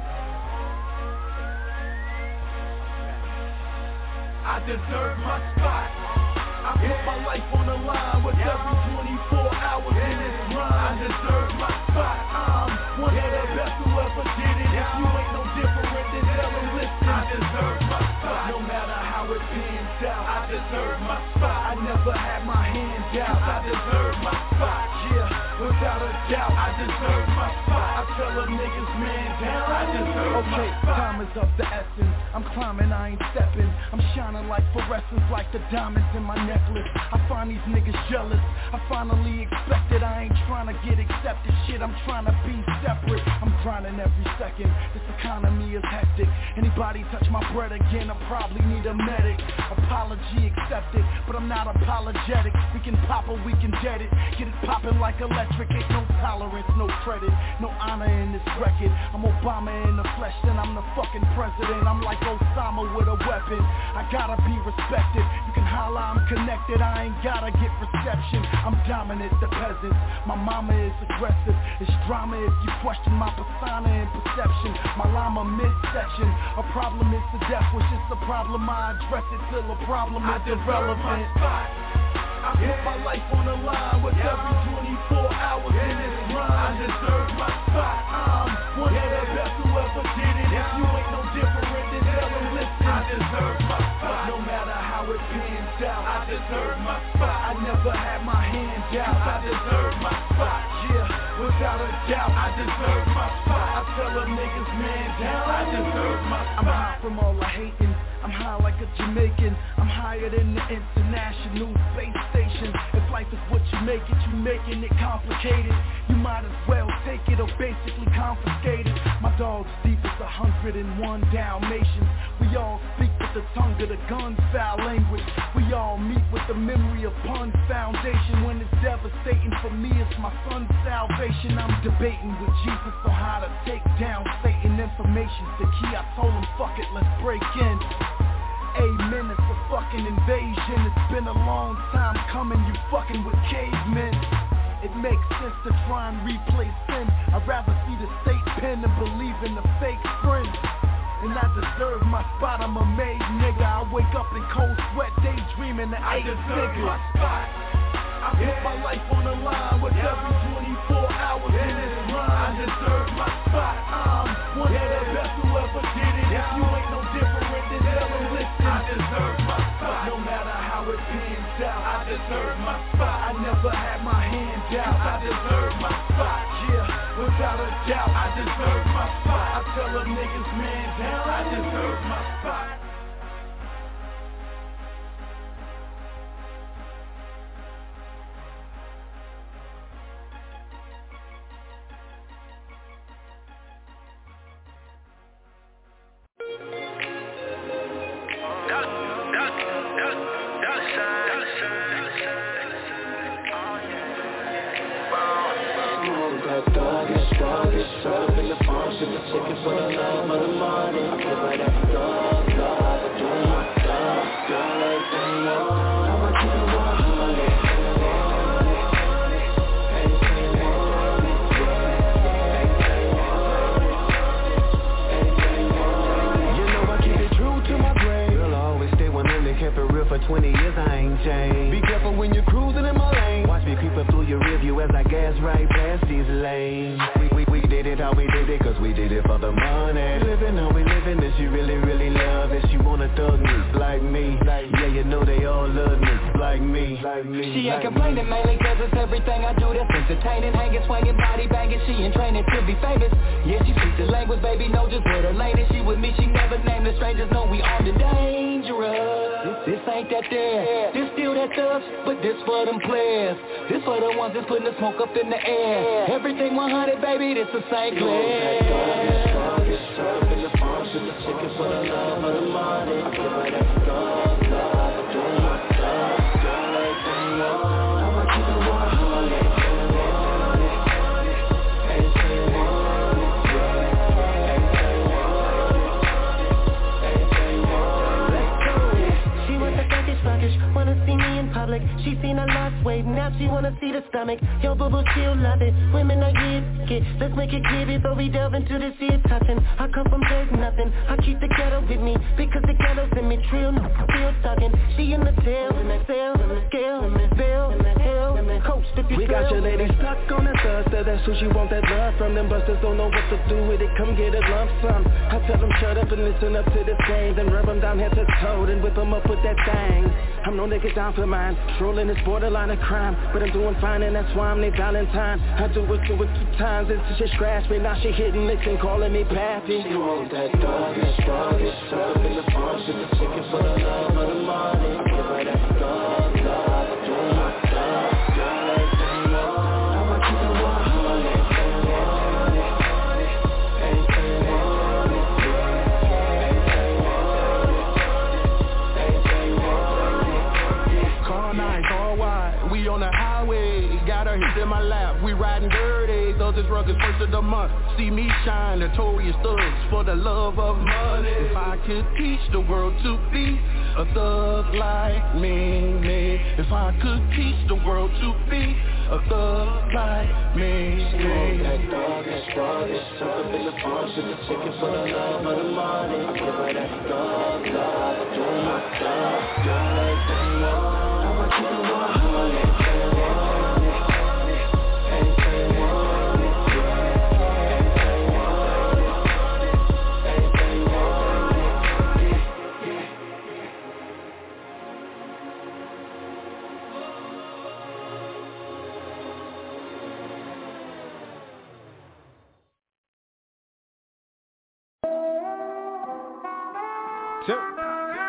I deserve my spot. I put my life on the line with every twenty-four hours in this rhyme. I deserve my spot. I'm one of the best who ever did it. If you ain't no different, then tell them listen. I deserve my spot. No matter how it pans out, I deserve my spot. I never had my hands out. I deserve my spot. Yeah, without a doubt, I deserve my spot. I tell them niggas, man down. I deserve okay, my spot. Time is of the essence. I'm climbing, I ain't stepping. I'm shining like fluorescence, like the diamonds in my necklace. I find these niggas jealous. I finally expected. I ain't trying to get accepted. Shit, I'm trying to be separate. I'm grinding every second. This economy is hectic. Anybody touch my bread again, I probably need a medic. Apology accepted, but I'm not apologetic. We can pop or we can jet it. Get it popping like electric. Ain't no tolerance, no credit, no honor in this record. I'm Obama in the flesh, then I'm the fucking president. I'm like Osama with a weapon. I gotta be respected. You can holler, I'm connected. I ain't gotta get reception. I'm dominant, the peasants. My mama is aggressive. It's drama if you question my persona and perception. My llama midsection. A problem is the death, which is the problem. I address it till a problem is irrelevant. I put my life on the line with every twenty-four hours in this rhyme. I deserve my spot. I'm one of the best who ever did it. If you ain't no different, then tell them listen. I deserve my spot. No matter how it pans out, I deserve my spot. I never had my hands out. I deserve my spot. Yeah, without a doubt, I deserve my spot. I tell them niggas, man down. I deserve my spot. I'm hot from all the hating. I'm high like a Jamaican. I'm higher than the International Space Station. If life is what you make it, you making it complicated. You might as well take it or basically confiscate it. My dog's deep as a hundred and one Dalmatians. We all speak with the tongue of the gun foul language. We all meet with the memory of pun foundation. When it's devastating for me, it's my son's salvation. I'm debating with Jesus on how to take down Satan. Information's the key. I told him, fuck it, let's break in. Amen, it's a fucking invasion. It's been a long time coming, you fucking with cavemen. It makes sense to try and replace sin. I'd rather see the state pen than believe in the fake friends. And I deserve my spot, I'm a made nigga. I wake up in cold sweat, daydreaming that I deserve my spot. I put my life on the line with every twenty-four hours in this rhyme. I deserve my spot. I'm one of the best who ever did it. If you ain't no different, then never listen. I deserve my spot. No matter how it pans out, I deserve my spot. I never had my hand out. I deserve my spot. Yeah, without a doubt, I deserve my spot. I tell them niggas, man down. I deserve my spot. twenty years I ain't changed. Be careful when you're cruising in my lane. Watch me creep up through your rearview as I gas right past these lanes. We, we, we did it how we did it, cause we did it for the money. Living how we living, this you really, really love it. She wanna thug me, like me. Yeah, you know they all love me, like me. Like me she like ain't complaining me. mainly cause it's everything I do that's entertaining. Hanging, swinging, body banging, she in training to be famous. Yeah, she speaks the language, baby, know just what her lane is. She with me, she never named the strangers, know we armed and dangerous. This, this ain't that there, this still that thugs, but this for them players. This for the ones that's putting the smoke up in the air. Everything one hundred, baby, this a Saint Clair. Serving the function, the chicken for the love of the money. I give her that stuff, love, doing my stuff. Girl, everything you want, I'ma keep it one hundred. Anything you want, anything you want, anything you want. Let's go. She wants a Turkish, sluggish, wanna see me in public. She seen a lost weight, now she wanna see the stomach. Yo, boo-boo, she'll love it. Women are years, get. Let's make it clear before we delve into the sea of touching. I come from there's nothing. I keep the ghetto with me because the ghetto's in me. Trill, no, still talking. She in the tail, in the sail, in the scale, in the bill, in the hell, in the coach. We got your lady stuck on the thirster. That's who she want that love from. Them busters don't know what to do with it. Come get a lump sum. I tell them shut up and listen up to this game. Then rub them down head to toe and whip them up with that thing. I'm known to get down for mine. Trolling is borderline of crime, but I'm doing fine and that's why I'm their Valentine. I do it, do it two times until she scratched me. Now she hitting licks and calling me pappy. She wants that dog, that dog, that serving the function, the chicken for the love of the money. I give her that dog, love, doing my stuff. Girl, everything you want, I'ma keep it one hundred. Anything you want, anything you want, anything you want. Car nights all wide, we on the highway. Got her hips in my lap, we riding dirty. Those is rugged first of the month. See me shine, notorious thugs for the love of money. If I could teach the world to be a thug like me, me. If I could teach the world to be a thug like me, She me. want that dog, that dog, that serving the function, the chicken for the love of the money. I give her that dog, love, doing my stuff. Girl, everything you want, I'ma keep it one hundred. Two.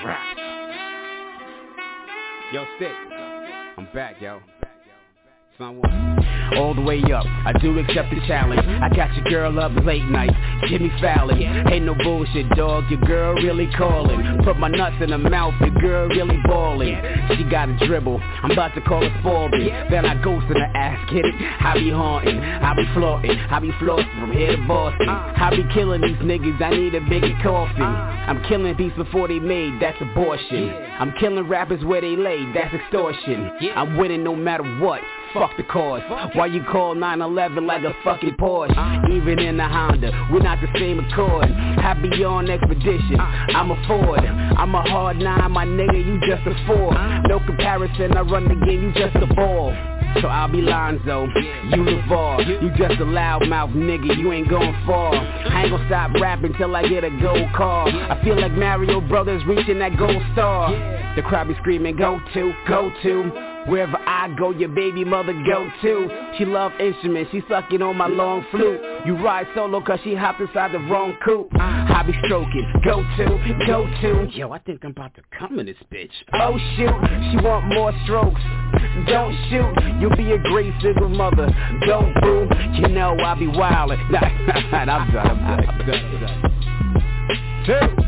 Yo, Stick, I'm back, yo. All the way up, I do accept the challenge. I got your girl up late nights, Jimmy Fallon. Ain't no bullshit, dog, your girl really calling. Put my nuts in her mouth, your girl really balling. She got a dribble, I'm about to call her Spalding. Then I ghost in her ass, get it? I be haunting, I be flaunting, I be flossing from here to Boston. I be killing these niggas, I need a bigger coffin. I'm killing beats before they made, that's abortion. I'm killing rappers where they lay, that's extortion. I'm winning no matter what. Fuck the cause. Why you call nine eleven like a fucking Porsche? Even in the Honda, we're not the same accord. I be on expedition, I'm a Ford. I'm a hard nine, my nigga, you just a four. No comparison, I run the game, you just a ball. So I'll be Lonzo, you LeVar. You just a loudmouth nigga, you ain't going far. I ain't gonna stop rapping till I get a gold car. I feel like Mario Brothers reaching that gold star. The crowd be screaming, go to, go to. Wherever I go, your baby mother go too. She love instruments, she sucking on my long flute. You ride solo cause she hopped inside the wrong coupe. I be stroking, go to, go to. Yo, I think I'm about to come in this bitch. Oh shoot, she want more strokes. Don't shoot, you'll be a great single mother. Don't boo, you know I be wildin'. Nah, I'm done, I'm done, I'm done, I'm done. Two.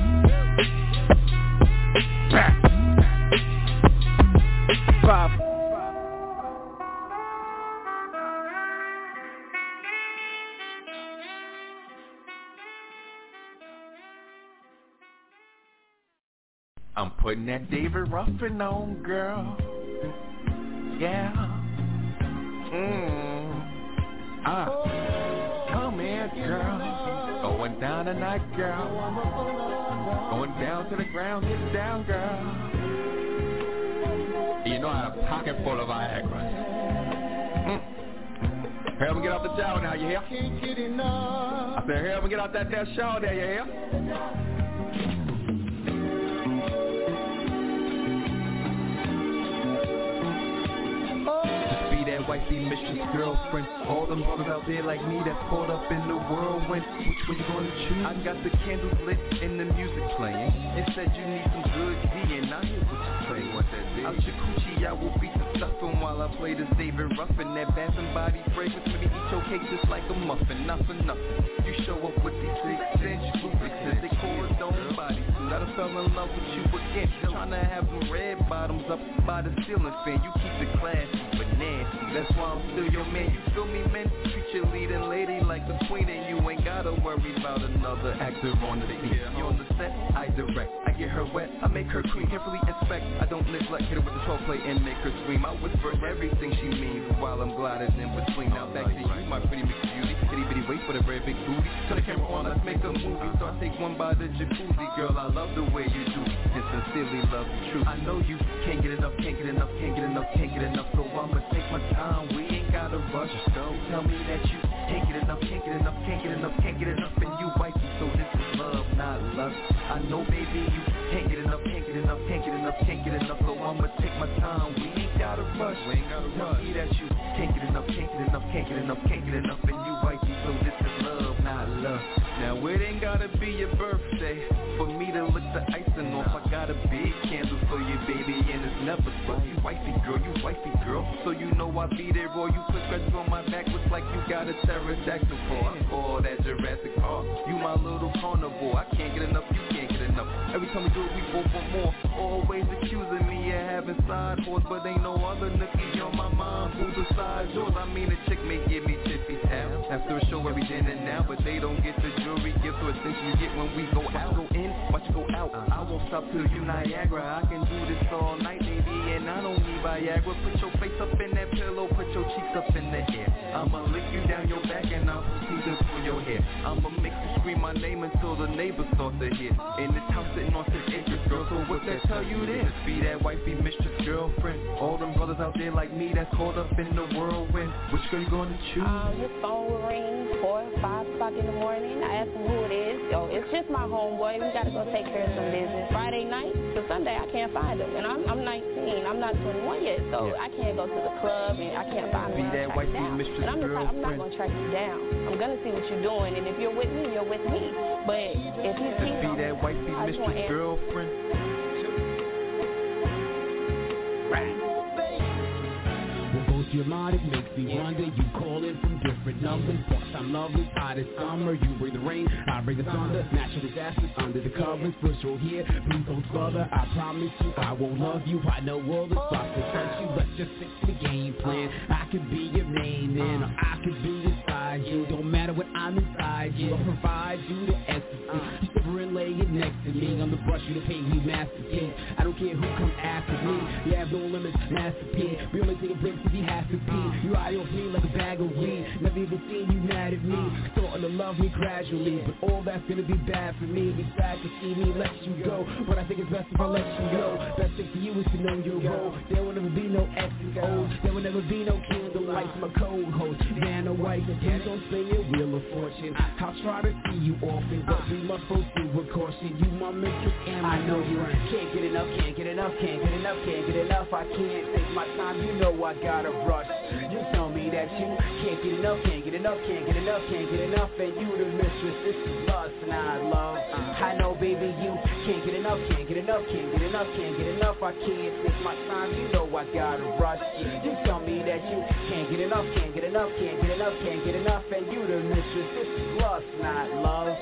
Five. I'm putting that David Ruffin on, girl. Yeah. Mmm. Ah. Come here, girl. Going down tonight, girl. Going down to the ground, get down, girl. You know I have a pocket full of Viagra. Mm. Hurry up and get off the shower now, you hear? I said, hurry up and get off that damn shower there, you hear? Wifey, mistress, girlfriend. All them brothers out there like me that's caught up in the whirlwind. Which one you gonna choose? I got the candles lit and the music playing. It said you need some good D and I hear what you say. What that is? Out your coochie, I will beat the stuffing while I play this David Ruffin. That Bath and Body fragrance, maybe eat your cake just like a muffin. Not for nothing. You show up with these six inch boobies, cause they cordon body suit. I done fell in love with you again. Tryna have them red bottoms up by the ceiling fan. You keep it classy but nasty. That's why I'm still your man, you feel me, man? Treat your leading lady like the queen, and you ain't gotta worry about another actor on the scene. You on the set, I direct, I get her wet, I make her clean, carefully inspect. I don't neglect, hit her with the twelve play and make her scream. I whisper everything she means while I'm gliding in between. Now back to you, my pretty mixed beauty, itty bitty waist with a very big booty. Turn the camera on, let's make a movie. So I take one by the jacuzzi, girl, I love the way you do, and sincerely love you true. I know you can't get enough, can't get enough, can't get enough, can't get enough, so I'ma take my time. We ain't gotta rush, don't tell me that you can't get enough, can't get enough, can't get enough, can't get enough, and you wifey, so this is love, not lust. I know baby you can't get enough, can't get enough, can't get enough, can't get enough, so I'ma take my time. We ain't gotta rush, we ain't gotta tell rush. me that you can't get enough, can't get enough, can't get enough, can't get enough, and you wifey, so this is love, not lust. Now it ain't gotta be your birthday for me to lick the icing off. I got a big candle for you, baby, and it's never slow. You wifey girl, you wifey girl, so you know I be there, boy. You put scratches on my back, looks like you got a pterodactyl paw. I call that Jurassic Park. You my little carnivore. I can't get enough, you can't get enough. Every time we do it, we both want more. Always accusing me of having side horse, but ain't no other nookie on my mind who besides yours. I mean, a chick may give me tippy tap after a show every then and now, but they don't get the jewelry gift or attention you get when we go out. Go in, watch you go out. I won't stop till you Niagara. I can do this all night, baby, and I don't need Viagra. Put your face up in that pillow, put your cheeks up in the air. I'ma lick you down your back and I'll proceed to pull your hair. I'ma make you scream my name until the neighbors start to hear. In this house sitting on six acres, girl, so what that tell you then? Be that wifey, mistress, girlfriend. All them brothers out there like me that's caught up in the whirlwind. Which girl you gonna choose? Um, your phone will ring four, five o'clock in the morning. I ask them who it is. Yo, it's just my homeboy. We gotta go take care of some business. Friday night to Sunday, I can't find him, and I'm I'm nineteen. I'm not twenty-one yet, so yeah. I can't go to the club and I can't find him. Be that wifey, mistress, and I'm, just, I'm not gonna track you down. I'm gonna see what you're doing, and if you're with me, you're with me. But if you keep be that wifey, mistress, girlfriend. What goes to your mind, it makes me wonder. You calling from different numbers. Part-time lovers, hot as summer. You bring the rain, I bring the thunder. Natural disasters under the covers. First row here, please don't smother. I promise you, I won't love you. I know all the spots to touch you. Let's just stick to the game plan. I could be your main man, or I could be inside you. Don't matter what I'm inside you. I'll provide you the ecstasy. Shiver and lay it next to me. I'm the brush you to pay me masterpiece. I don't care who come after me. You have no limits, masterpiece. We only take a break if you have to pee. You eye off me like a bag of weed. Never even seen you mad at me. Starting to love me gradually, but all that's gonna be bad for me. Be sad to see me let you go, but I think it's best if I let you go. Best thing for you is to know your role. There will never be no X and O's. There will never be no candlelight. My cold host, man or wife. Please don't spin your wheel of fortune. I'll try to see you often, but we must proceed with caution. You my mistress and I know you can't get enough, can't get enough, can't get enough, can't get enough. I can't take my time. You know I gotta rush. You tell me that you can't get enough, can't get enough, can't get enough, can't get enough, and you the mistress. This is lust, not love. I know, baby, you can't get enough, can't get enough, can't get enough, can't get enough. I can't take my time. You know I gotta rush. You tell me that you can't get enough, can't get enough, can't get enough, can't get enough, and you the mistress. This is lust, not love.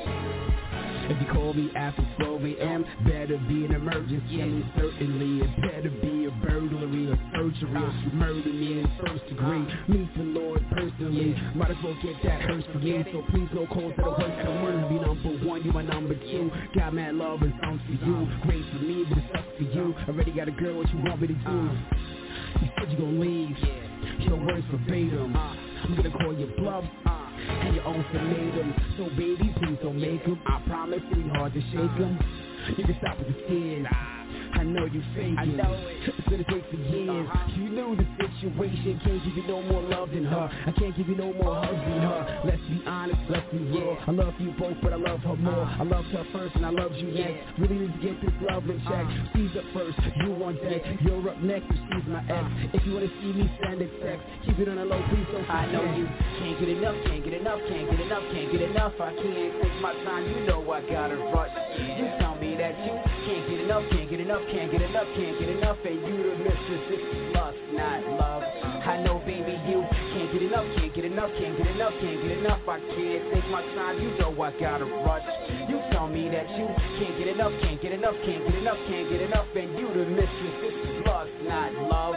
If you call me after twelve a.m., better be an emergency. I mean, certainly it better be a burglary or surgery, or you murder me in first degree. Meet the Lord personally, might as well get that hearse for me. So please no calls that are hurt. I don't want to be number one, you my number two. Got mad love and songs for you. Great for me, but it sucks for you. Already got a girl, what you want me to do? You said you gon' leave, your words verbatim. I'm gonna call your bluff, and your own ultimatum. So baby, please don't make them. I promise it'll be hard to shake them. You can stop with the tears. I know you faking. I know it. It's gonna take for years. Uh-huh. You knew the situation. Can't give you no more love than her. I can't give you no more hugs than her. Let's be honest, let's be real. I love you both, but I love her more. I loved her first and I loved you next. Really need to get this love in check. She's up first, you on deck. You're up next if she's my ex. If you wanna see me, send it text. Keep it on the low, please don't forget. I know you can't get enough, can't get enough, can't get enough, can't get enough. I can't take my time. You know I gotta rush. You tell me that you can't get enough, can't get enough, can't get enough, can't get enough, and you the mistress. This is lust, not love. I know, baby, you can't get enough, can't get enough, can't get enough, can't get enough. I can't take my time. You know I gotta rush. You tell me that you can't get enough, can't get enough, can't get enough, can't get enough, and you the mistress. This is lust, not love.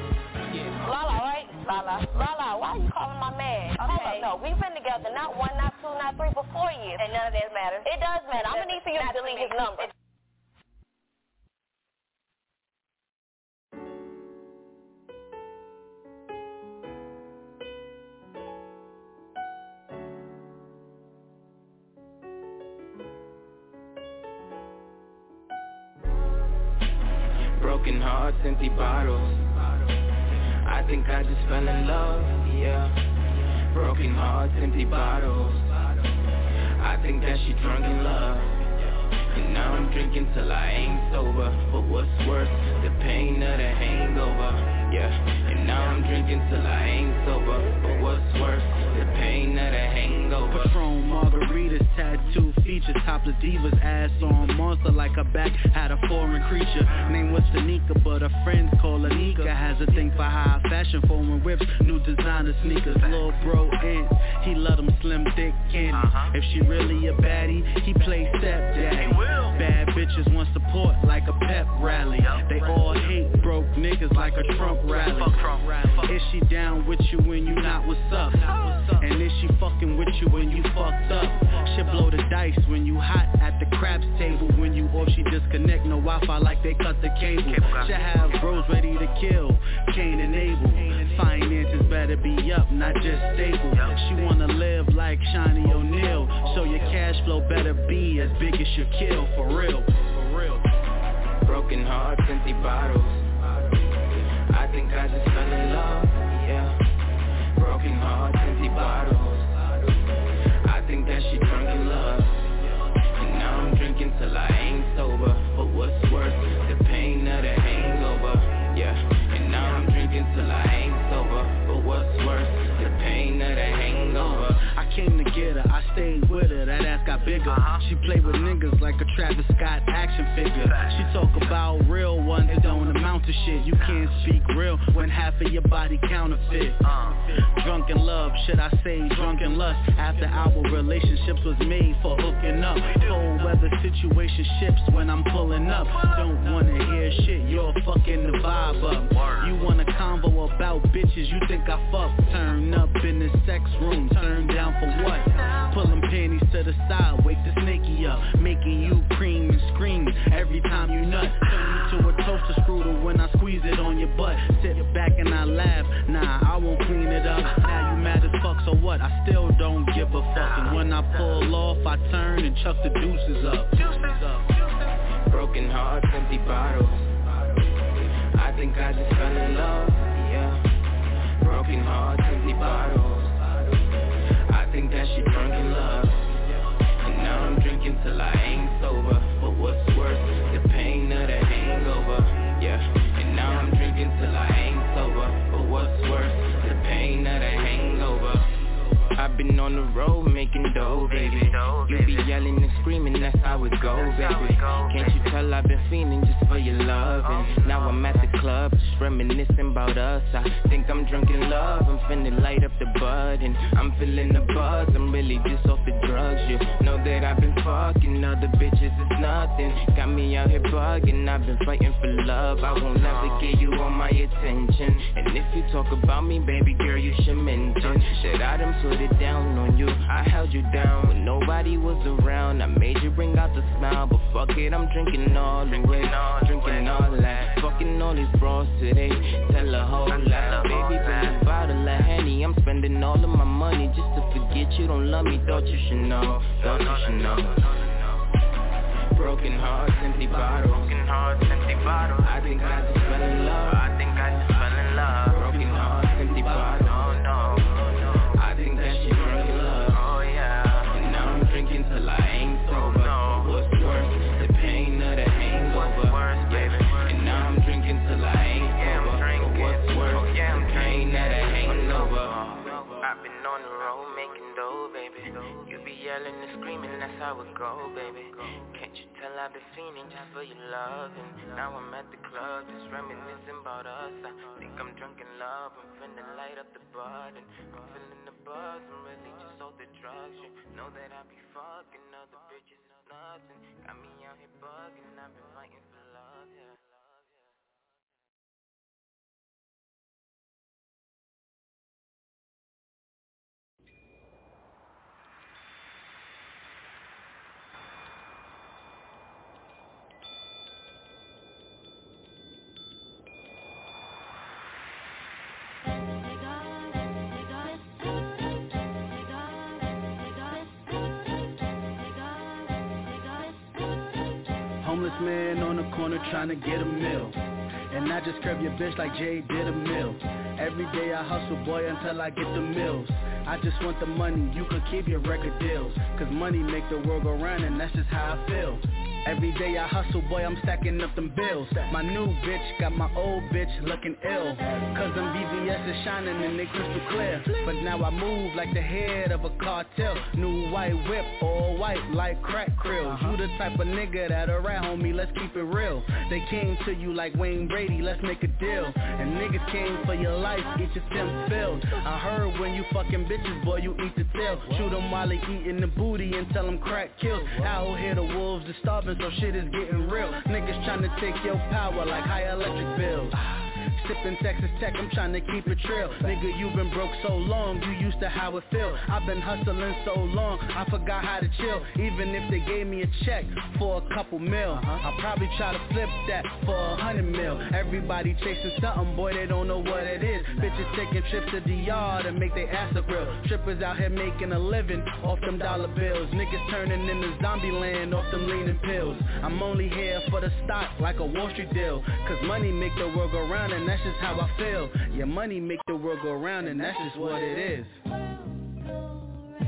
Yeah. Lala, right? Lala. Lala, why are you calling my man? Okay. No, we've been together not one, not two, not three, but four years. And none of that matters. It does matter. I'm gonna need for you to delete his number. Broken hearts, empty bottles. I think I just fell in love, yeah. Broken hearts, empty bottles. I think that she drunk in love. And now I'm drinking till I ain't sober. But what's worse, the pain of the hangover, yeah. And now I'm drinking till I ain't sober. But what's worse, the pain of the hangover. Patron margaritas, tattoo features, topless divas, ass on monster like her back had a foreign creature. Name was Tanika, but her friends call her Nika. Has a thing for high fashion, foreign whips, new designer sneakers. Lil' bro Ant, he love them slim thick candy. Uh-huh. If she really a baddie, he play stepdaddy. Bad bitches want support like a pep rally. They all hate broke niggas like a Trump rally. Is she down with you when you not what's up? And is she fucking with you when you fucked up? She blow the dice when you hot at the craps table. When you off, she disconnect, no Wi-Fi like they cut the cable. She have bros ready to kill, Cain and Abel. Finances better be up, not just stable. She wanna live like Shawnee O'Neal, so your cash flow better be as big as your kill, for real, for real. Broken hearts, empty bottles. I think I just fell in love, yeah. Broken hearts, empty bottles. I think that she drunk in love. And now I'm drinking till I ain't sober. But what's worse, the pain of the hangover, yeah. And now I'm drinking till I ain't sober. But what's worse, the pain of the hangover. I came to get her, I stayed with her, that ass got bigger. Uh-huh. She play with niggas like a Travis Scott action figure. She talk about real ones that don't amount to shit. You can't speak real when half of your body counterfeit. Drunken love, should I say drunken lust? After our relationships was made for hooking up. Cold weather situation ships when I'm pulling up. Don't wanna hear shit, you're fucking the vibe up. You want a convo about bitches, you think I fuck. Turn up in the sex room, turn down for what? Pulling panties to the side, wake the snaky up. Making you cream and scream every time you nut. Turn you to a toaster strudel when I squeeze it on your butt. Sit back and I laugh, nah, I won't clean it up. Now you mad as fuck, so what? I still don't give a fuck. And when I pull off, I turn and chuck the deuces up. Broken hearts, empty bottles. I think I just fell in love, yeah. Broken hearts, empty bottles. I think that she drunk in love. And now I'm drinking till I ain't sober. But what's worse, the pain of that hangover, yeah. And now I'm drinking till I ain't sober. But what's worse, the pain of that hangover. I've been on the road making dough, baby. You be yelling and screaming, that's how it go, baby. Can't you tell I've been fiending just for your love? And now I'm at the club, just reminiscing about us. I think I'm drunk in love, I'm finna light up the bud. And I'm feeling the buzz, I'm really just off the drugs. You know that I've been fucking other bitches, it's nothing. Got me out here bugging, I've been fighting for love. I won't ever give you all my attention. And if you talk about me, baby girl, you should mention that I done put it down on you. I held you down when nobody was around. I made you bring out the smile, but fuck it, I'm drinking all the way, drinking all that. Fucking all these bras today, tell a whole lot. Baby, bring a bottle of Henny, I'm spending all of my money just to forget you don't love me. Thought you should know, thought you should know. Broken hearts, empty bottles. Broken hearts, empty bottles. I think I just fell in love. I think I just fell in love. Broken hearts, empty bottles. Oh no. I think that she drunk in love. Oh yeah. And now I'm drinking till I ain't sober. No. What's worse, the pain of the hangover. What's worse, baby? And now I'm drinking till I ain't yeah, sober. But what's worse, oh, yeah, the pain of the hangover. I've been on the road making dough, baby. You be yelling and screaming, that's how it go, baby. Can't you tell I've been fiending just for your love? And now I'm at the club, just reminiscing about us. I think I'm drunk in love, I'm finna light up the bud. And I'm feeling the buzz, I'm really just off the drugs. You know that I be fucking other bitches, it's nothing. Got me out here bugging, I've been fighting for love, yeah. Homeless man on the corner trying to get a meal. And I just curb your bitch like Jay did a mill. Every day I hustle, boy, until I get the mills. I just want the money, you can keep your record deals. Cause money make the world go round and that's just how I feel. Every day I hustle, boy, I'm stacking up them bills. My new bitch got my old bitch looking ill. Cause them B V S is shining and they crystal clear. But now I move like the head of a cartel. New white whip, all white like crack krills. You the type of nigga that'll rat, homie, let's keep it real. They came to you like Wayne Brady, let's make a deal. And niggas came for your life, get your Tim filled. I heard when you fucking bitches, boy, you eat the tail. Shoot them while they eating the booty and tell them crack kills. Out here the wolves are starving, so shit is getting real. Niggas tryna take your power like high electric bills. Sippin' Texas Tech, I'm tryna keep it real. Nigga, you been broke so long, you used to how it feel. I've been hustling so long, I forgot how to chill. Even if they gave me a check for a couple mil, I'll probably try to flip that for a hundred mil. Everybody chasing something, boy, they don't know what it is. Bitches taking trips to the yard and make their ass look real. Strippers out here making a living off them dollar bills. Niggas turning into zombie land off them leaning pills. I'm only here for the stock like a Wall Street deal. Cause money make the world go round and that's just how I feel. Yeah, money make the world go round and that's just what it is.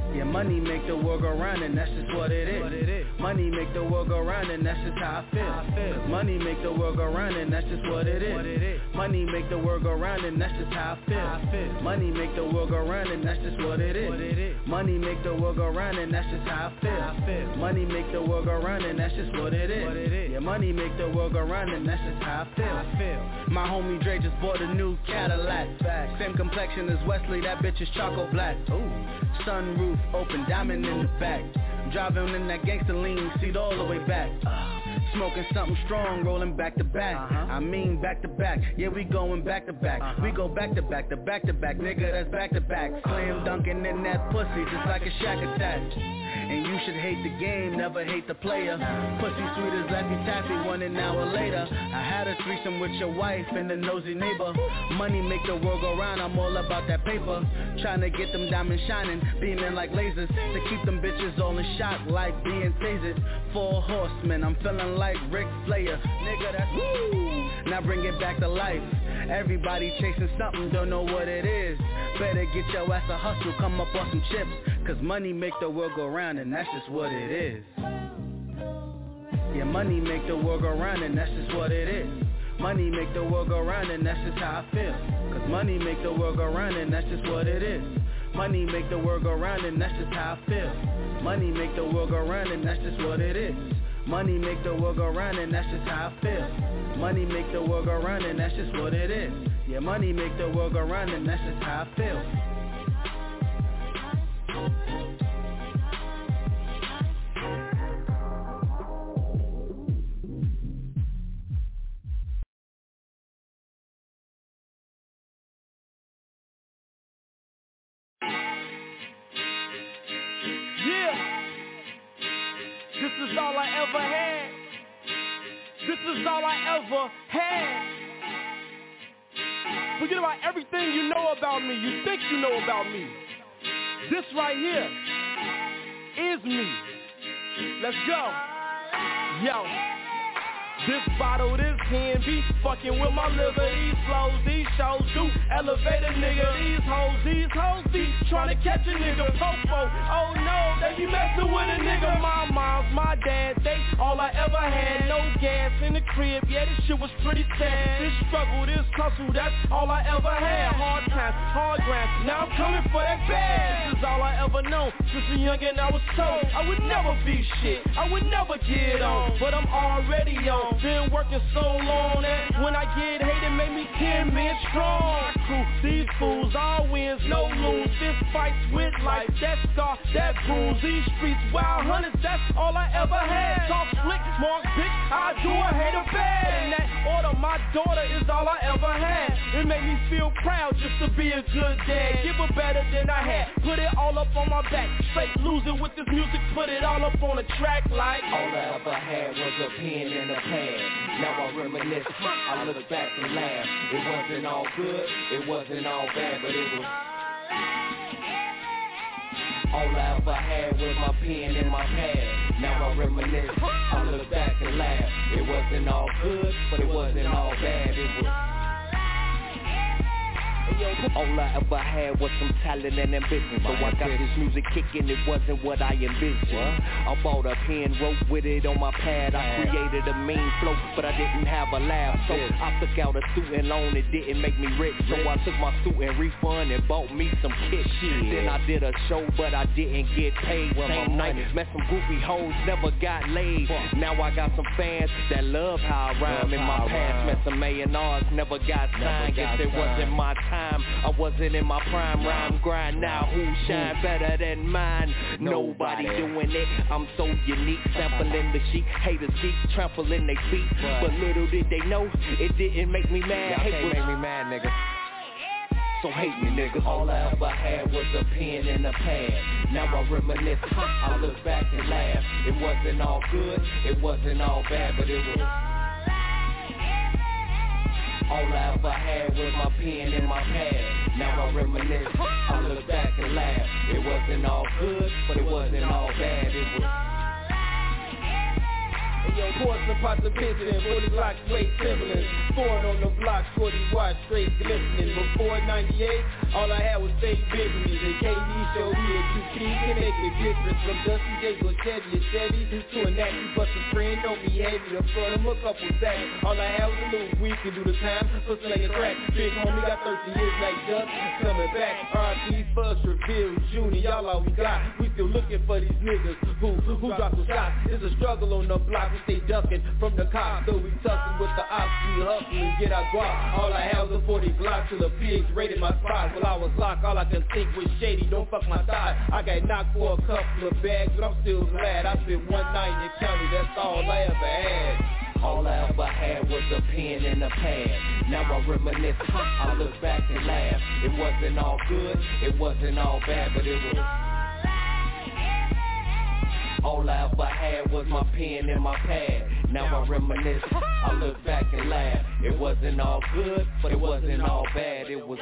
Yeah, money make the world go round and that's just what it is. Money make the world go round and that's just how I feel. Cause money make the world go round and that's just what it is. Money make the world go round and that's just how I feel. Money make the world go round and that's just what it is. Money make the world go round and that's just how I feel. Money make the world go round and that's just what it is. Yeah, money make the world go round and that's just how I feel. My homie Dre just bought a new Cadillac. Same complexion as Wesley, that bitch is chocolate black. Ooh, sunroof open, diamond in the back. Driving in that gangster lean, seat all the way back. Uh, smoking something strong, rolling back to back. Uh-huh. I mean back to back. Yeah, we going back to back. Uh-huh. We go back to back to back to back, nigga. That's back to back. Slam dunking in that pussy, just like a shack attack. And you should hate the game, never hate the player. Pussy sweet as Laffy Taffy, one an hour later. I had a threesome with your wife and a nosy neighbor. Money make the world go round, I'm all about that paper. Trying to get them diamonds shining, beaming like lasers. To keep them bitches all in shock like being tasered. Four horsemen, I'm feeling like Ric Flair. Nigga, that's woo. Now bring it back to life. Everybody chasing something, don't know what it is. Better get your ass a hustle, come up on some chips. Cause money make the world go round and that's just what it is. Yeah, money make the world go round and that's just what it is. Money make the world go round and that's just how I feel. Cause money make the world go round and that's just what it is. Money make the world go round and that's just how I feel. Money make the world go round and that's just what it is. Money make the world go round and that's just how I feel. Money make the world go round and that's just what it is. Yeah, money make the world go round and that's just how I feel. This is all I ever had. This is all I ever had. Forget about everything you know about me, you think you know about me. This right here is me. Let's go. Yo. This bottle, this can be fucking with my liver. These flows, these shows do elevate a nigga. These hoes, these hoes be trying to catch a nigga. Popo, oh no, they be messing with a nigga. My moms, my dad, they all I ever had. No gas in the crib, yeah, this shit was pretty sad. This struggle, this hustle, that's all I ever had. Hard times, hard grind, now I'm coming for that bag. This is all I ever known. Since a youngin' I was told I would never be shit, I would never get on, but I'm already on. Been working so long that when I get hated, make me ten men strong. Crew, these fools, all wins, no lose. This fights with life, that scar, that bruise. These streets, wild hunters, that's all I ever had. Talk slick, smart bitch, I do a hater bad. In that order, my daughter is all I ever had. It made me feel proud just to be a good dad. Give her better than I had, put it all up on my back. Straight losing with this music, put it all up on a track like all I ever had was a pen and a pad. Now I reminisce, I look back and laugh. It wasn't all good, it wasn't all bad, but it was all I ever had was my pen and my pad. Now I reminisce, I look back and laugh. It wasn't all good, but it wasn't all bad, it was all I ever had was some talent and ambition. So I got this music kicking, it wasn't what I envisioned. I bought a pen, wrote with it on my pad. I created a mean flow, but I didn't have a laugh. So I took out a student loan, it didn't make me rich. So I took my student refund and bought me some kicks. Then I did a show, but I didn't get paid. Same night, met some goofy hoes, never got laid. Now I got some fans that love how I rhyme. In my past, met some A and R's, never got signed. Guess it wasn't my time. I wasn't in my prime, rhyme grind. Now who shine better than mine? Nobody doing it. I'm so unique, sampling the sheet. Haters keep trampling they feet, but little did they know it didn't make me mad. Hate make me mad, nigga. So hate me, nigga. All I ever had was a pen and a pad. Now I reminisce, I look back and laugh. It wasn't all good, it wasn't all bad, but it was all I ever had was my pen and my pad. Now I reminisce, I look back and laugh. It wasn't all good, but it wasn't all bad. It was Yo, porcelain pots of pitching, forty blocks straight Timberlands. Foreign on the block, shorty watch straight glistening. Before ninety-eight, all I had was fake Bentleys. And K D showed me that you P can make the difference. From Dusty J's or Chevy or Chevy to a nasty bustin' friend, don't be heavy. To front him a couple sacks. All I had was a little week and do the time for slinging crack. Big homie got thirteen years like Dust, coming back. R P Fuss, Reveal, Junior, y'all all we got. We still looking for these niggas who who drop the shots. It's a struggle on the block, we stay ducking from the cops. So we tussling with the ops, we hustling, get our guap. All I had was a forty Glock till the pigs raided my spot. While I was locked, all I can think was shady, don't fuck my thigh. I got knocked for a couple of bags, but I'm still glad. I spent one night in the county, that's all I ever had. All I ever had was a pen and a pad. Now I reminisce, I look back and laugh. It wasn't all good, it wasn't all bad, but it was. All I ever had was my pen and my pad. Now I reminisce, I look back and laugh. It wasn't all good, but it wasn't all bad, it was.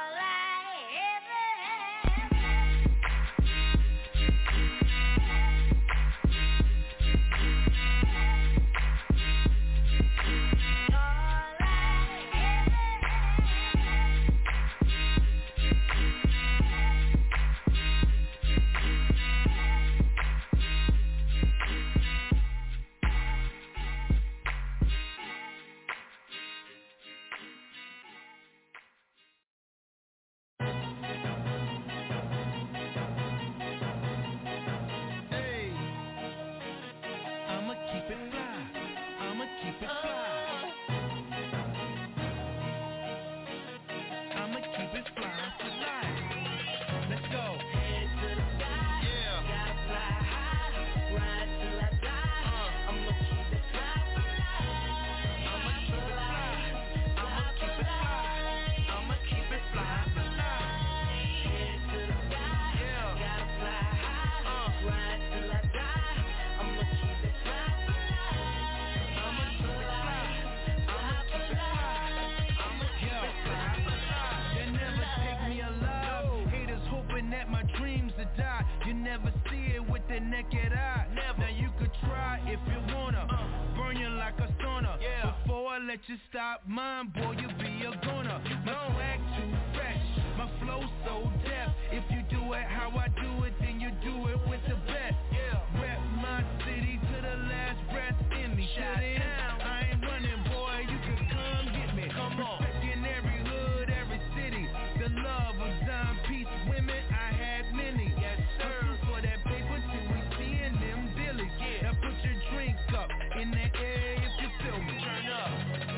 Let you stop mine, boy, you be a goner. My swag too fresh, my flow so deaf. If you do it how I do it, then you do it with the best. Rep my city to the last breath in me. Shut in, I ain't running, boy, you can come get me. Come on. Respecting every hood, every city. The love of dime piece women, I had many. Yes, sir. For that paper till we seeing them billies. Now put your drink up in the air if you feel me. Turn up.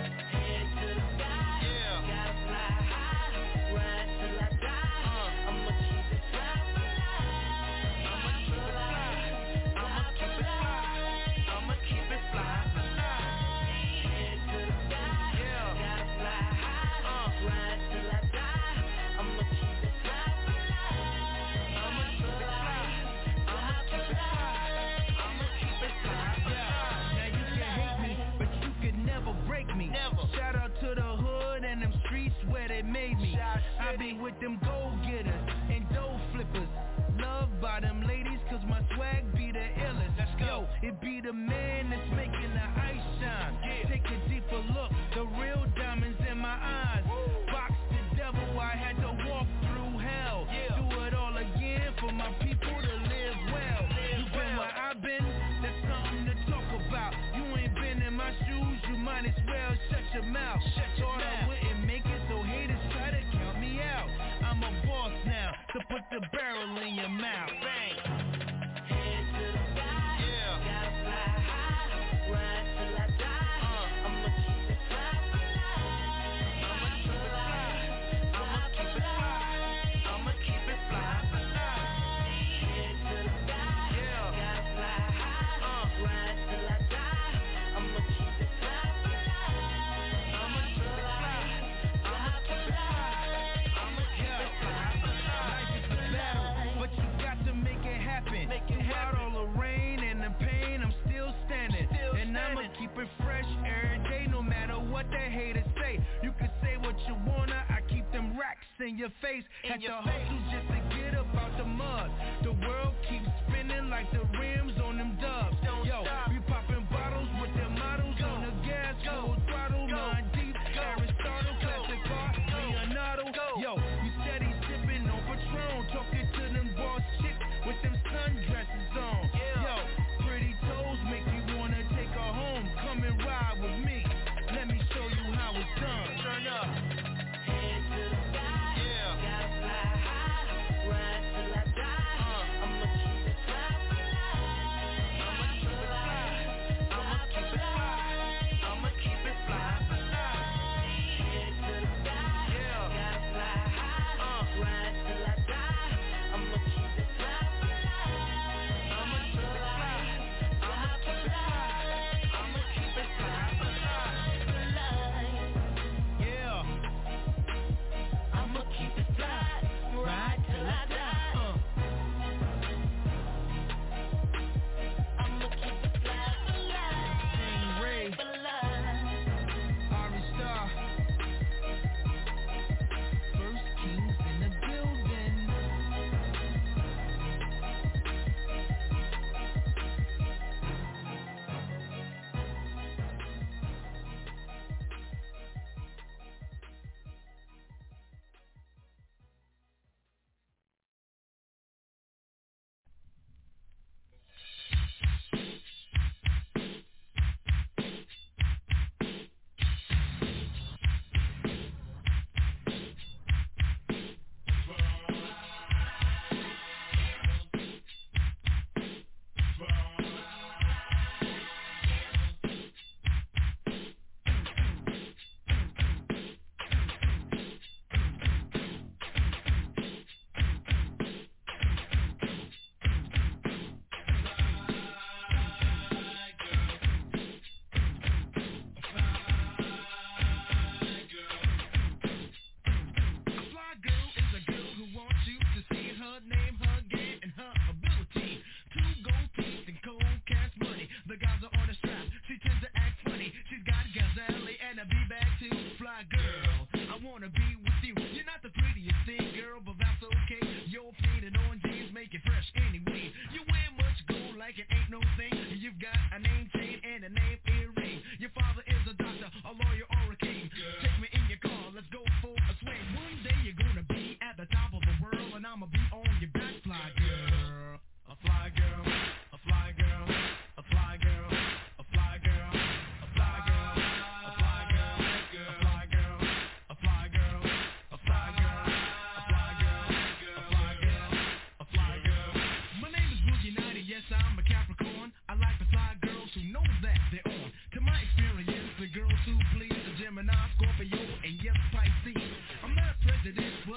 Shout out to the hood and them streets where they made me. I be with them go-getters and dough flippers. Loved by them ladies cause my swag be the illest. Let's go. Yo, it be the man that's making the ice shine. Yeah. Take a deeper look, the real diamonds in my eyes. Woo. Box the devil, I had to walk through hell. Yeah. Do it all again for my people to live well. Live you been well. Where I've been, that's something to talk about. You ain't been in my shoes, you might as well shut your mouth. Shut your Thought mouth. I wouldn't make it, so haters try to count me out. I'm a boss now, so put the barrel in your mouth. Bang. Head to the sky, yeah. Gotta fly high, ride till I die. Uh. I'ma keep it fly for life. I'ma keep it fly. I'ma keep it fly. I'ma keep it fly for life. Head to the sky, yeah. Gotta fly high, uh. ride till I die. I'ma keep it fly for life. I'ma keep it fly. I'ma keep it fly. I'ma keep it fly for life. Life is a battle, but you got to make it happen. Make it happen. All the rain and the pain, I'm still standing. Still and I'ma keep it fresh every day, no matter what the haters say. You can say what you wanna, I keep them racks in your face. In Had your to face. Hustle just to get up out the mud. The world keeps spinning like the rims on them dubs. Don't Yo, stop. We popping bottles.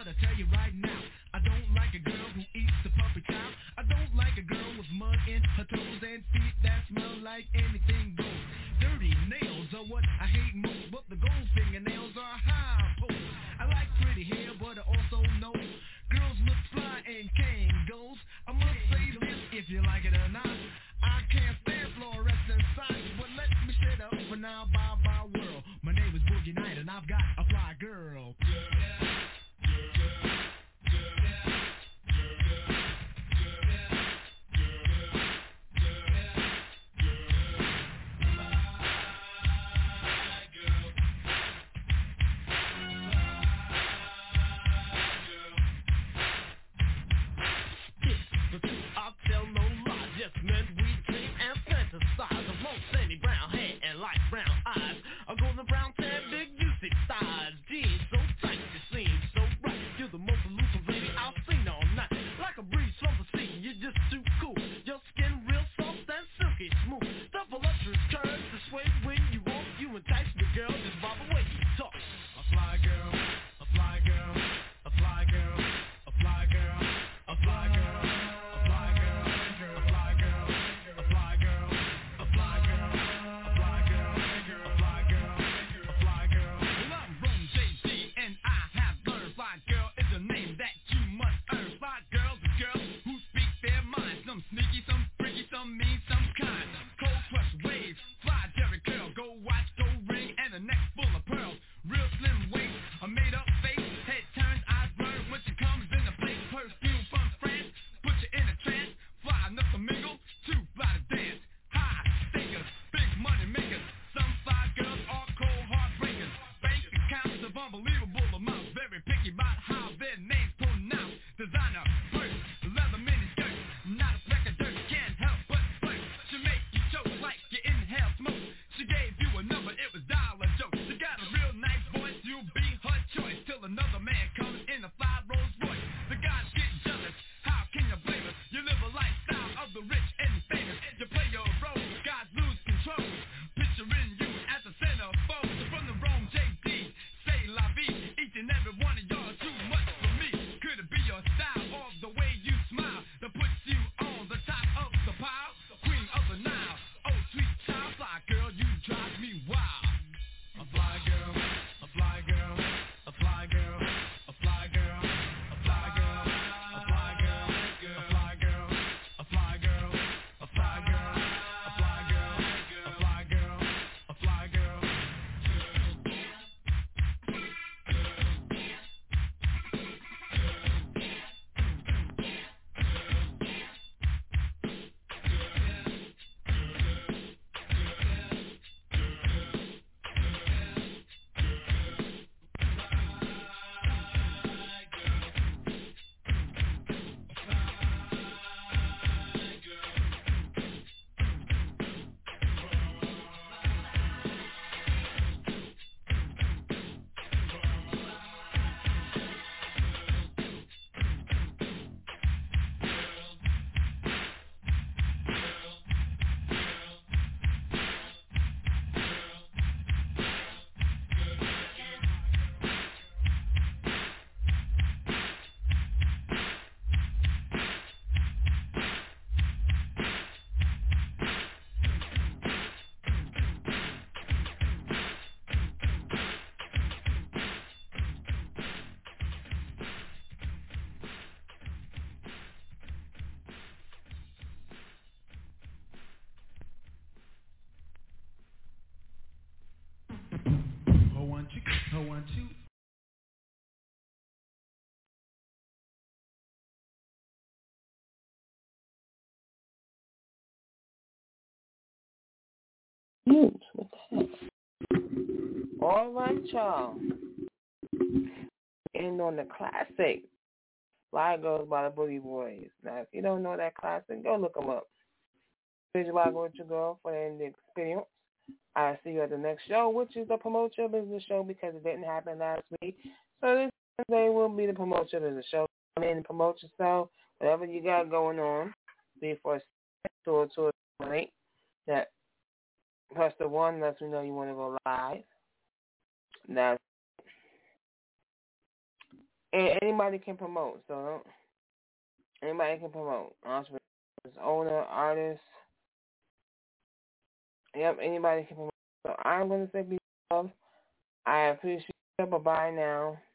but I tell you right now, I don't like a girl who eats the puppy cow. I don't like a girl with mud in her toes and feet that smell like anything goes. Dirty nails are what I hate most, but the gold fingernails are high post. I like pretty hair, but I also know girls look fly and Kangols. I must say this, if you like it or not, I can't stand fluorescent signs, but let me set up for now, bye bye world. My name is Boogie Night and I've got a fly girl. I want you. What the heck? All right, y'all. And on the classic, Fly Girls by the Boogie Boys. Now, if you don't know that classic, go look them up. Visualize with your girl for the experience. I'll see you at the next show, which is the Promote Your Business show because it didn't happen last week. So this Wednesday will be the Promote Your Business show. Come in and promote yourself, whatever you got going on. Be for a tour to a link. That press the one lets me know you want to go live. That's And anybody can promote, so don't, anybody can promote. Entrepreneurs, owner, artist. Yep, anybody can promote. So I'm going to say be love. I appreciate you. Bye-bye now.